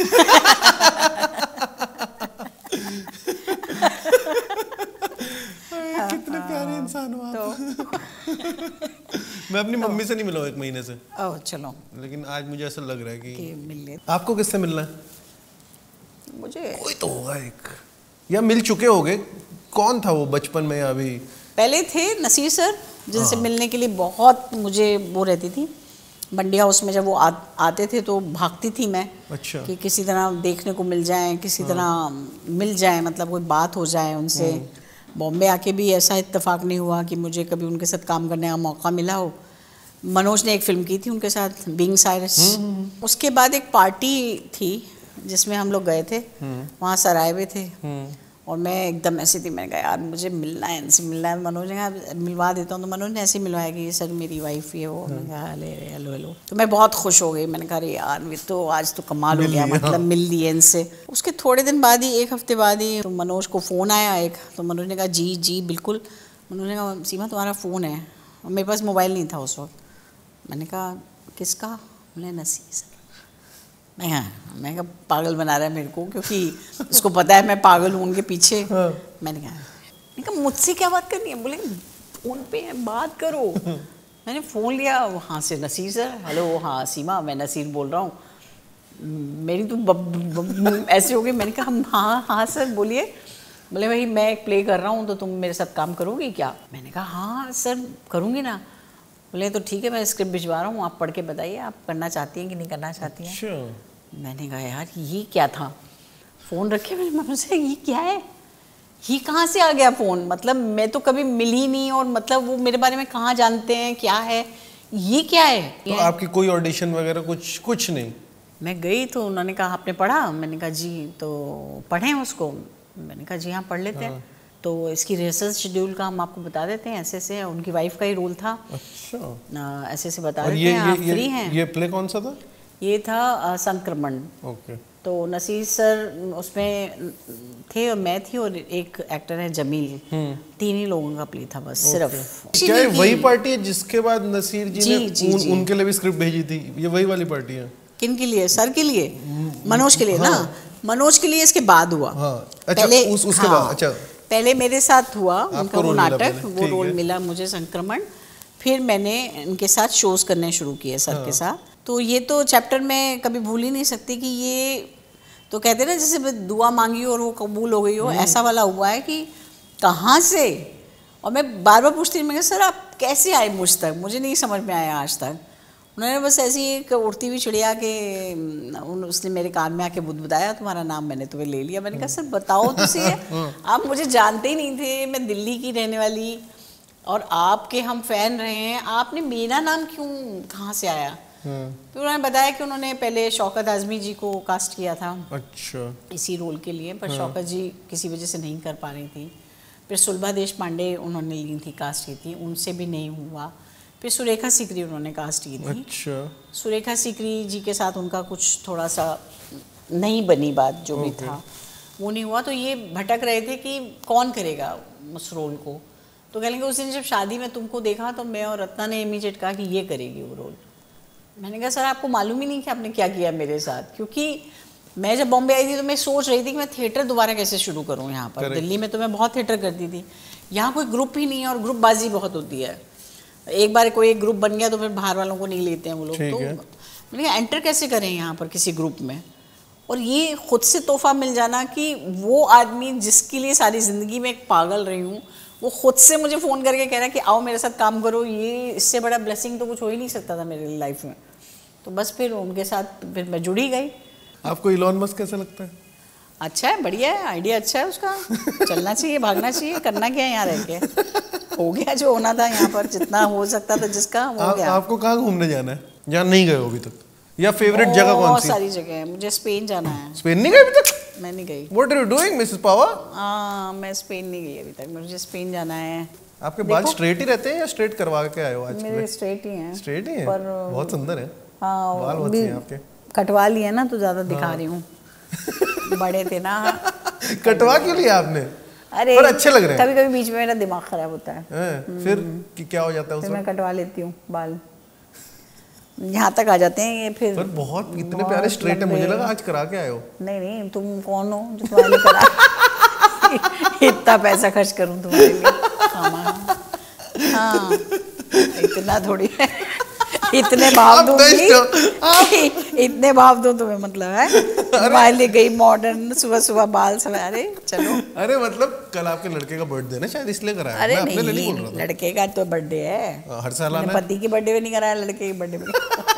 कितने प्यारे इंसान हो आप। तो मैं अपनी मम्मी से नहीं मिला हूँ एक महीने से। ओह चलो, लेकिन आज मुझे ऐसा लग रहा है कि, कि मिल ले। आपको किससे मिलना है? मुझे कोई तो होगा एक, या मिल चुके होगे। कौन था वो बचपन में या अभी? पहले थे नसीर सर, जिनसे मिलने के लिए बहुत मुझे वो रहती थी। मंडी हाउस में जब वो आ, आते थे तो भागती थी मैं। अच्छा। कि किसी तरह देखने को मिल जाए, किसी तरह मिल जाए, मतलब कोई बात हो जाए उनसे। बॉम्बे आके भी ऐसा इत्तेफाक नहीं हुआ कि मुझे कभी उनके साथ काम करने का मौका मिला हो। मनोज ने एक फिल्म की थी उनके साथ, बीइंग साइरस। उसके बाद एक पार्टी थी जिसमें हम लोग गए थे, वहाँ सराय में थे, और मैं एकदम ऐसी थी, मैंने कहा यार मुझे मिलना है, इनसे मिलना है। मनोज ने कहा मिलवा देता हूँ, तो मनोज ने ऐसे ही मिलवाया कि सर मेरी वाइफ ही है वो। मैंने कहा ले हेलो हेलो, तो मैं बहुत खुश हो गई। मैंने कहा अरे यार ये तो आज तो कमाल हो गया, मतलब मिल लिए इनसे। उसके थोड़े दिन बाद ही, एक हफ्ते बाद ही, तो मनोज को फ़ोन आया एक, तो मनोज ने कहा जी जी बिल्कुल। मनोज ने कहा सीमा तुम्हारा फ़ोन है, और मेरे पास मोबाइल नहीं था उस वक्त। मैंने कहा किसका? बोले नसीर सर। मैं हाँ मैं कहा पागल बना रहा है मेरे को, क्योंकि उसको पता है मैं पागल हूँ उनके पीछे। हाँ। मैंने कहा मैंने कहा मुझसे क्या बात करनी है? बोले फ़ोन पे बात करो। मैंने फ़ोन लिया, हाँ से नसीर सर, हेलो हाँ सीमा मैं नसीर बोल रहा हूँ। मेरी तो ब, ब, ब, ऐसे हो गई। मैंने कहा हाँ हाँ सर बोलिए। बोले भाई मैं एक प्ले कर रहा हूँ तो तुम मेरे साथ काम करोगी क्या? मैंने कहा हाँ सर करूँगी ना। बोले तो ठीक है मैं स्क्रिप्ट भिजवा रहा हूँ, आप पढ़ के बताइए आप करना चाहती हैं कि नहीं करना चाहती हैं। अच्छा। मैंने कहा यार ये क्या था? फ़ोन रखे मैंने मनोज से, ये क्या है, ये कहाँ से आ गया फ़ोन? मतलब मैं तो कभी मिली नहीं, और मतलब वो मेरे बारे में कहाँ जानते हैं, क्या है, ये क्या है? तो ये आपकी कोई ऑडिशन वगैरह कुछ कुछ नहीं? मैं गई तो उन्होंने कहा आपने पढ़ा? मैंने कहा जी, तो पढ़ें उसको? मैंने कहा जी हाँ पढ़ लेते हैं। तो इसकी रिहर्सल शेड्यूल का हम आपको बता देते हैं, ऐसे ऐसे उनकी वाइफ का ही रोल था। अच्छा। ऐसे ऐसे बता देते हैं, आप फ्री हैं? ये प्ले कौन सा था? ये था आ, संक्रमण। ओके। तो नसीर सर उसमें थे, और मैं थी, और एक एक्टर है जमील। तीन ही लोगों का प्ले था बस सिर्फ। क्या ये वही पार्टी है जिसके बाद नसीर जी, जी, ने जी, उन, जी। उनके लिए भी स्क्रिप्ट भेजी थी? ये वही वाली पार्टी है? किन के लिए? सर के लिए, मनोज के लिए। हाँ। ना मनोज के लिए इसके बाद हुआ। हाँ। अच्छा, पहले उस, उसके हाँ, बाद अच्छा पहले मेरे साथ हुआ उनका वो नाटक, वो रोल है। मिला मुझे संक्रमण। फिर मैंने इनके साथ शोज करने शुरू किए सर हाँ। के साथ। तो ये तो चैप्टर मैं कभी भूल ही नहीं सकती कि ये तो कहते हैं ना जैसे मैं दुआ मांगी और वो कबूल हो गई हो, ऐसा वाला हुआ है कि कहाँ से। और मैं बार बार पूछती मैं सर आप कैसे आए मुझ तक, मुझे नहीं समझ में आया आज तक। उन्होंने बस ऐसी एक उड़ती हुई चिड़िया के उन उसने मेरे कान में आके बुदबुदाया तुम्हारा नाम मैंने तुम्हें ले लिया। मैंने कहा सर बताओ तो सही है, आप मुझे जानते ही नहीं थे, मैं दिल्ली की रहने वाली और आपके हम फैन रहे हैं, आपने मेरा नाम क्यों कहाँ से आया। तो उन्होंने बताया कि उन्होंने पहले शौकत आज़मी जी को कास्ट किया था अच्छा इसी रोल के लिए, पर शौकत जी किसी वजह से नहीं कर पा रही थी। फिर सुलभा देश पांडे उन्होंने ली थी, कास्ट की थी, उनसे भी नहीं हुआ। फिर सुरेखा सीकरी उन्होंने कास्ट की थी। अच्छा सुरेखा सीकरी जी के साथ उनका कुछ थोड़ा सा नहीं बनी बात, जो भी था वो नहीं हुआ। तो ये भटक रहे थे कि कौन करेगा उस रोल को। तो कह लेंगे उस दिन जब शादी में तुमको देखा तो मैं और रत्ना ने इमीडिएट कहा कि ये करेगी वो रोल। मैंने कहा सर आपको मालूम ही नहीं कि आपने क्या किया मेरे साथ, क्योंकि मैं जब बॉम्बे आई थी तो मैं सोच रही थी कि मैं थिएटर दोबारा कैसे शुरू करूं यहाँ पर। दिल्ली में तो मैं बहुत थिएटर करती थी, यहाँ कोई ग्रुप ही नहीं है और ग्रुप बाजी बहुत होती है। एक बार कोई एक ग्रुप बन गया तो फिर बाहर वालों को नहीं लेते हैं वो लोग। तो मैंने कहा एंटर कैसे करें यहाँ पर किसी ग्रुप में। और ये खुद से तोहफा मिल जाना कि वो आदमी जिसके लिए सारी ज़िंदगी में एक पागल रही हूँ, वो खुद से मुझे फ़ोन करके कह रहा है कि आओ मेरे साथ काम करो, ये इससे बड़ा ब्लेसिंग तो कुछ हो ही नहीं सकता था मेरे लाइफ में। तो बस फिर उनके साथ फिर मैं जुड़ी गई। आपको इलॉन मस्क कैसा लगता है? अच्छा है, बढ़िया है, आइडिया अच्छा है उसका, चलना चाहिए, भागना चाहिए, करना क्या है यहाँ रह के। हो गया जो होना था यहाँ पर, जितना हो सकता था जिसका हो आ, गया। आपको कहाँ घूमने जाना है जहाँ नहीं गए हो अभी तक, या फेवरेट जगह कौन सी? बहुत सारी जगह है, मुझे स्पेन जाना है। स्पेन नहीं गए अभी तक? मैं नहीं गई। What are you doing, Mrs Pahwa? हाँ मैं स्पेन नहीं गई अभी तक, मुझे स्पेन जाना है। आपके बाल स्ट्रेट ही रहते हैं या स्ट्रेट करवा के आए हो आज? मेरे स्ट्रेट ही हैं। स्ट्रेट ही हैं? पर बहुत सुंदर है। हाँ बाल बहुत हैं आपके। कटवा लिए ना तो ज़्यादा दिखा रही हूँ। बड़े थे ना। कटवा क्यों लिया आपने? अरे पर अच्छे लग रहे हैं। कभी कभी बीच में मेरा दिमाग खराब होता है, है? फिर कि क्या हो जाता है फिर उसमें? मैं कटवा लेती हूँ बाल, यहाँ तक आ जाते हैं ये। फिर पर बहुत इतने प्यारे स्ट्रेट है, मुझे लगा आज करा के आए हो। नहीं नहीं, तुम कौन हो जो तुम्हारे लिए करा इतना पैसा खर्च करूँ तुम्हारे लिए? हाँ इतना थोड़ी है, इतने भाव दूंगी, इतने भाव दो तुम्हें, मतलब है तुम्हारे लिए गई मॉडर्न, सुबह सुबह बाल सवारे चलो। अरे मतलब कल आपके लड़के का बर्थडे ना, शायद इसलिए कराया। अरे मैं अपने लिए नहीं, बोल रहा था। लड़के का तो बर्थडे है, हर साल आना है। पति की बर्थडे में नहीं कराया, लड़के की बर्थडे में।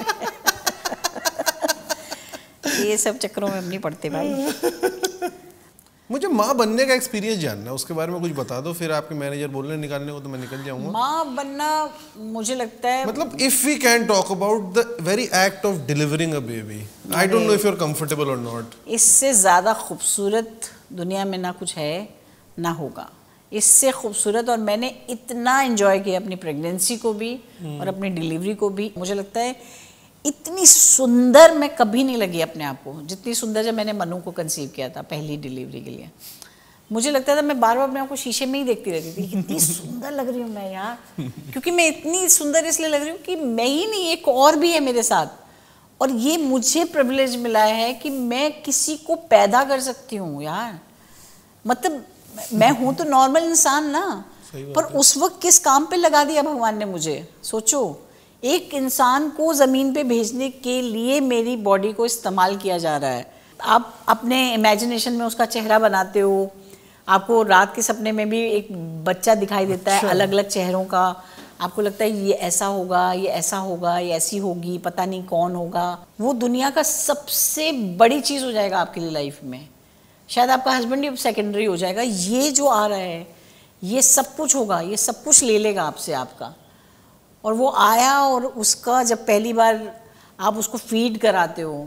ये सब चक्करों में नहीं पड़ते भाई। मुझे माँ बनने का एक्सपीरियंस जानना है, उसके बारे में कुछ बता दो। फिर आपके मैनेजर बोलने निकालने को तो मैं निकल जाऊंगा। माँ बनना मुझे लगता है, मतलब if we can talk about the very act of delivering a baby, I don't know if you are comfortable और नॉट। इससे ज़्यादा खूबसूरत दुनिया में ना कुछ है ना होगा, इससे खूबसूरत। और मैंने इतना एंजॉय किया अपनी प्रेगनेंसी को भी और अपनी डिलीवरी को भी। मुझे लगता है इतनी सुंदर मैं कभी नहीं लगी अपने आप को जितनी सुंदर जब मैंने मनु को कंसीव किया था पहली डिलीवरी के लिए। मुझे लगता था मैं बार बार अपने आप को शीशे में ही देखती रहती थी, कितनी सुंदर लग रही हूँ मैं यार। क्योंकि मैं इतनी सुंदर इसलिए लग रही हूँ कि मैं ही नहीं, एक और भी है मेरे साथ। और ये मुझे प्रिविलेज मिला है कि मैं किसी को पैदा कर सकती हूँ यार। मतलब मैं हूँ तो नॉर्मल इंसान ना, पर उस वक्त किस काम पे लगा दिया भगवान ने मुझे। सोचो, एक इंसान को ज़मीन पे भेजने के लिए मेरी बॉडी को इस्तेमाल किया जा रहा है। आप अपने इमेजिनेशन में उसका चेहरा बनाते हो, आपको रात के सपने में भी एक बच्चा दिखाई देता है, अलग अलग चेहरों का। आपको लगता है ये ऐसा होगा, ये ऐसा होगा, ये ऐसी होगी, पता नहीं कौन होगा। वो दुनिया का सबसे बड़ी चीज़ हो जाएगा आपके लिए लाइफ में। शायद आपका हस्बैंड ही सेकेंडरी हो जाएगा। ये जो आ रहा है ये सब कुछ होगा, ये सब कुछ ले लेगा आपसे आपका। और वो आया और उसका जब पहली बार आप उसको फीड कराते हो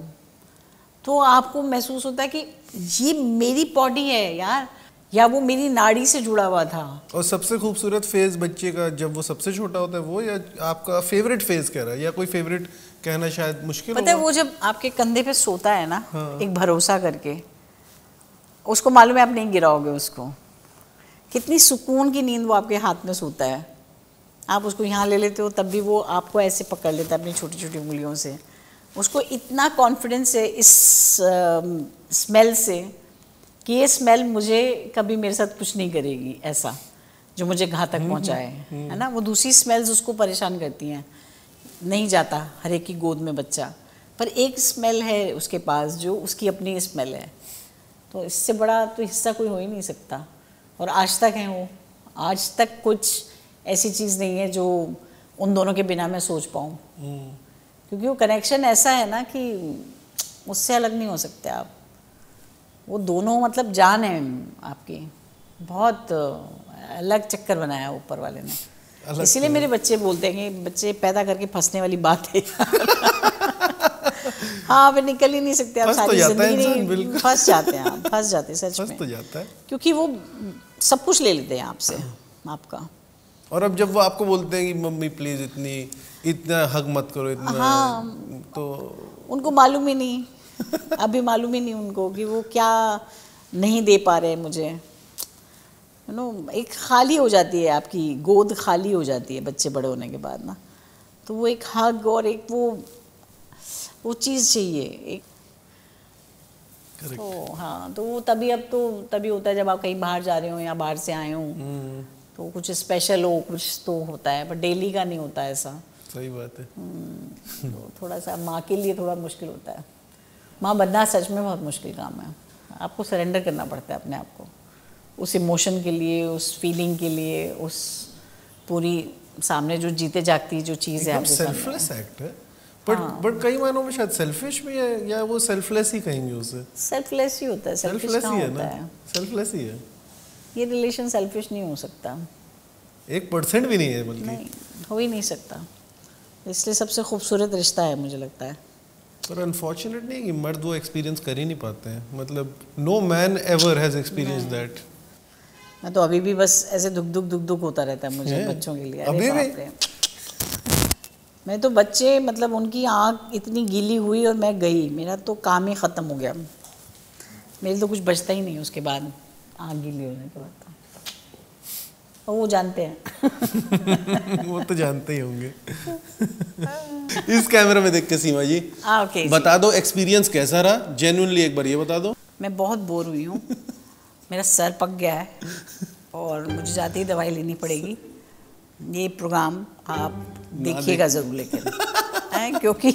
तो आपको महसूस होता है कि ये मेरी बॉडी है यार, या वो मेरी नाड़ी से जुड़ा हुआ था। और सबसे खूबसूरत फेज बच्चे का जब वो सबसे छोटा होता है वो, या आपका फेवरेट फेज कह रहा है, या कोई फेवरेट कहना शायद मुश्किल पता है वो जब आपके कंधे पे सोता है ना, हाँ। एक भरोसा करके, उसको मालूम है आप नहीं गिराओगे उसको, कितनी सुकून की नींद वो आपके हाथ में सोता है। आप उसको यहाँ ले लेते हो तब भी वो आपको ऐसे पकड़ लेता है अपनी छोटी छोटी उंगलियों से। उसको इतना कॉन्फिडेंस है इस स्मेल से कि ये स्मेल मुझे कभी मेरे साथ कुछ नहीं करेगी ऐसा जो मुझे घातक पहुँचाए, है ना। वो दूसरी स्मेल्स उसको परेशान करती हैं, नहीं जाता हर एक की गोद में बच्चा, पर एक स्मेल है उसके पास जो उसकी अपनी स्मेल है, तो इससे बड़ा तो हिस्सा कोई हो ही नहीं सकता। और आज तक है वो, आज तक कुछ ऐसी चीज़ नहीं है जो उन दोनों के बिना मैं सोच पाऊँ, क्योंकि वो कनेक्शन ऐसा है ना कि उससे अलग नहीं हो सकते आप। वो दोनों मतलब जान है आपकी, बहुत अलग चक्कर बनाया ऊपर वाले ने। इसीलिए मेरे बच्चे बोलते हैं कि बच्चे पैदा करके फंसने वाली बात है। हाँ, फिर निकल ही नहीं सकते आप, सारी जिंदगी नहीं, फंस जाते हैं आप, फंस जाते हैं सच में, तो जाता है। क्योंकि वो सब कुछ ले लेते हैं आपसे, आपका। और अब जब वो आपको बोलते हैं कि मम्मी प्लीज इतनी इतना हग मत करो, इतना, हाँ, तो उनको मालूम ही नहीं, अभी मालूम ही नहीं उनको कि वो क्या नहीं दे पा रहे मुझे, यू नो। एक खाली हो जाती है आपकी गोद, खाली हो जाती है बच्चे बड़े होने के बाद ना, तो वो एक हग और एक वो वो चीज़ चाहिए एक। तो हाँ, तो वो तभी, अब तो तभी होता है जब आप कहीं बाहर जा रहे हो या बाहर से आए हो, तो कुछ स्पेशल हो, कुछ तो होता है, पर डेली का नहीं होता ऐसा। सही बात है। तो थोड़ा सा माँ के लिए थोड़ा मुश्किल होता है। माँ बनना सच में बहुत मुश्किल काम है, आपको सरेंडर करना पड़ता है अपने आप को, उस इमोशन के लिए, उस फीलिंग के लिए, उस पूरी सामने जो जीते जागती जो चीज़ है आपके सामने। सेल्फलेस एक्ट है, बट बट कई मायनों में शायद सेल्फिश भी है, या वो सेल्फलेस ही कहेंगे उसे। सेल्फलेस ही होता है, सेल्फलेस ही है ना, सेल्फलेस ही है। ये रिलेशन सेल्फिश नहीं हो सकता, एक परसेंट भी नहीं है, बल्कि नहीं हो ही नहीं सकता। इसलिए सबसे खूबसूरत रिश्ता है मुझे लगता है। पर अनफॉर्चुनेट नहीं कि मर्द वो एक्सपीरियंस कर ही नहीं पाते हैं, मतलब no man ever has experience that. मैं तो अभी भी बस ऐसे दुख दुख दुख दुख होता रहता है मुझे बच्चों के लिए। अभी अरे बाप रे, मैं तो बच्चे मतलब उनकी आँख इतनी गीली हुई और मैं गई, मेरा तो काम ही ख़त्म हो गया, मेरे तो कुछ बचता ही नहीं उसके बाद, आँख गीली होने के बाद। और वो जानते हैं। वो तो जानते ही होंगे। इस कैमरा में देख के सीमा जी, आ, okay, बता दो एक्सपीरियंस कैसा रहा, जेन्युइनली एक बार ये बता दो। मैं बहुत बोर हुई हूँ, मेरा सर पक गया है और मुझे जाते ही दवाई लेनी पड़ेगी। ये प्रोग्राम आप देखिएगा ज़रूर, लेकिन हैं, क्योंकि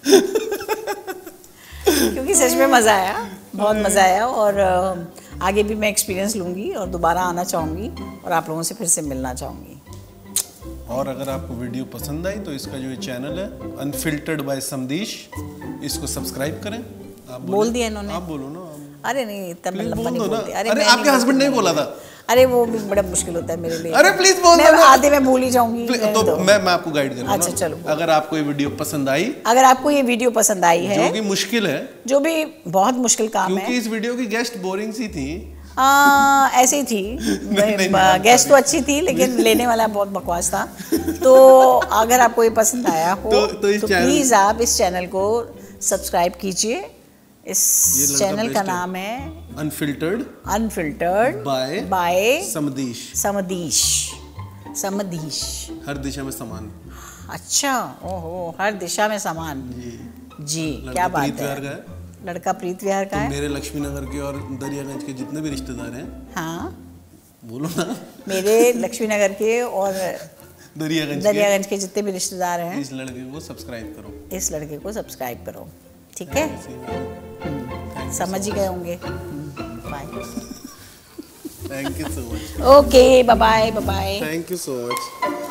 क्योंकि सच में मज़ा आया, बहुत मज़ा आया, और आगे भी मैं एक्सपीरियंस लूँगी और दोबारा आना चाहूँगी और आप लोगों से फिर से मिलना चाहूँगी। और अगर आपको वीडियो पसंद आई तो इसका जो चैनल है अनफिल्टर्ड बाय समदीश, इसको सब्सक्राइब करें। आप बोल दिया इन्होंने, आप बोलो ना। अरे नहीं, तब मैं लंबा नहीं बोलती। अरे, अरे आपके हस्बैंड नहीं बोला था? अरे वो भी बड़ा मुश्किल होता है मेरे लिए। अरे प्लीज बोल दो, मैं आधे में भूल ही जाऊंगी। तो मैं मैं आपको गाइड करूंगा। अच्छा चलो। अगर आपको ये वीडियो पसंद आई, अगर आपको ये वीडियो पसंद आई है, जो कि मुश्किल है, जो भी बहुत मुश्किल काम है, क्योंकि इस वीडियो की गेस्ट बोरिंग सी थी, आ, ऐसे ही थी, गेस्ट तो अच्छी थी लेकिन लेने वाला बहुत बकवास था। तो अगर आपको ये पसंद आया हो तो, तो, इस तो प्लीज़ आप इस चैनल को सब्सक्राइब कीजिए। इस चैनल का नाम है unfiltered unfiltered by by Samdish Samdish Samdish हर दिशा में समान। अच्छा, ओहो, हर दिशा में समान जी जी, क्या बात है। का है लड़का प्रीत विहार का तो है। मेरे लक्ष्मी नगर के और दरियागंज के जितने भी रिश्तेदार हैं, हाँ बोलो ना। मेरे लक्ष्मी नगर के और दरियागंज दरियागंज के जितने भी रिश्तेदार हैं, इस लड़के को सब्सक्राइब करो, इस लड़के को सब्सक्राइब करो, ठीक है? समझ ही गए होंगे। Bye. Thank you so much. Okay, bye bye bye. Thank you so much.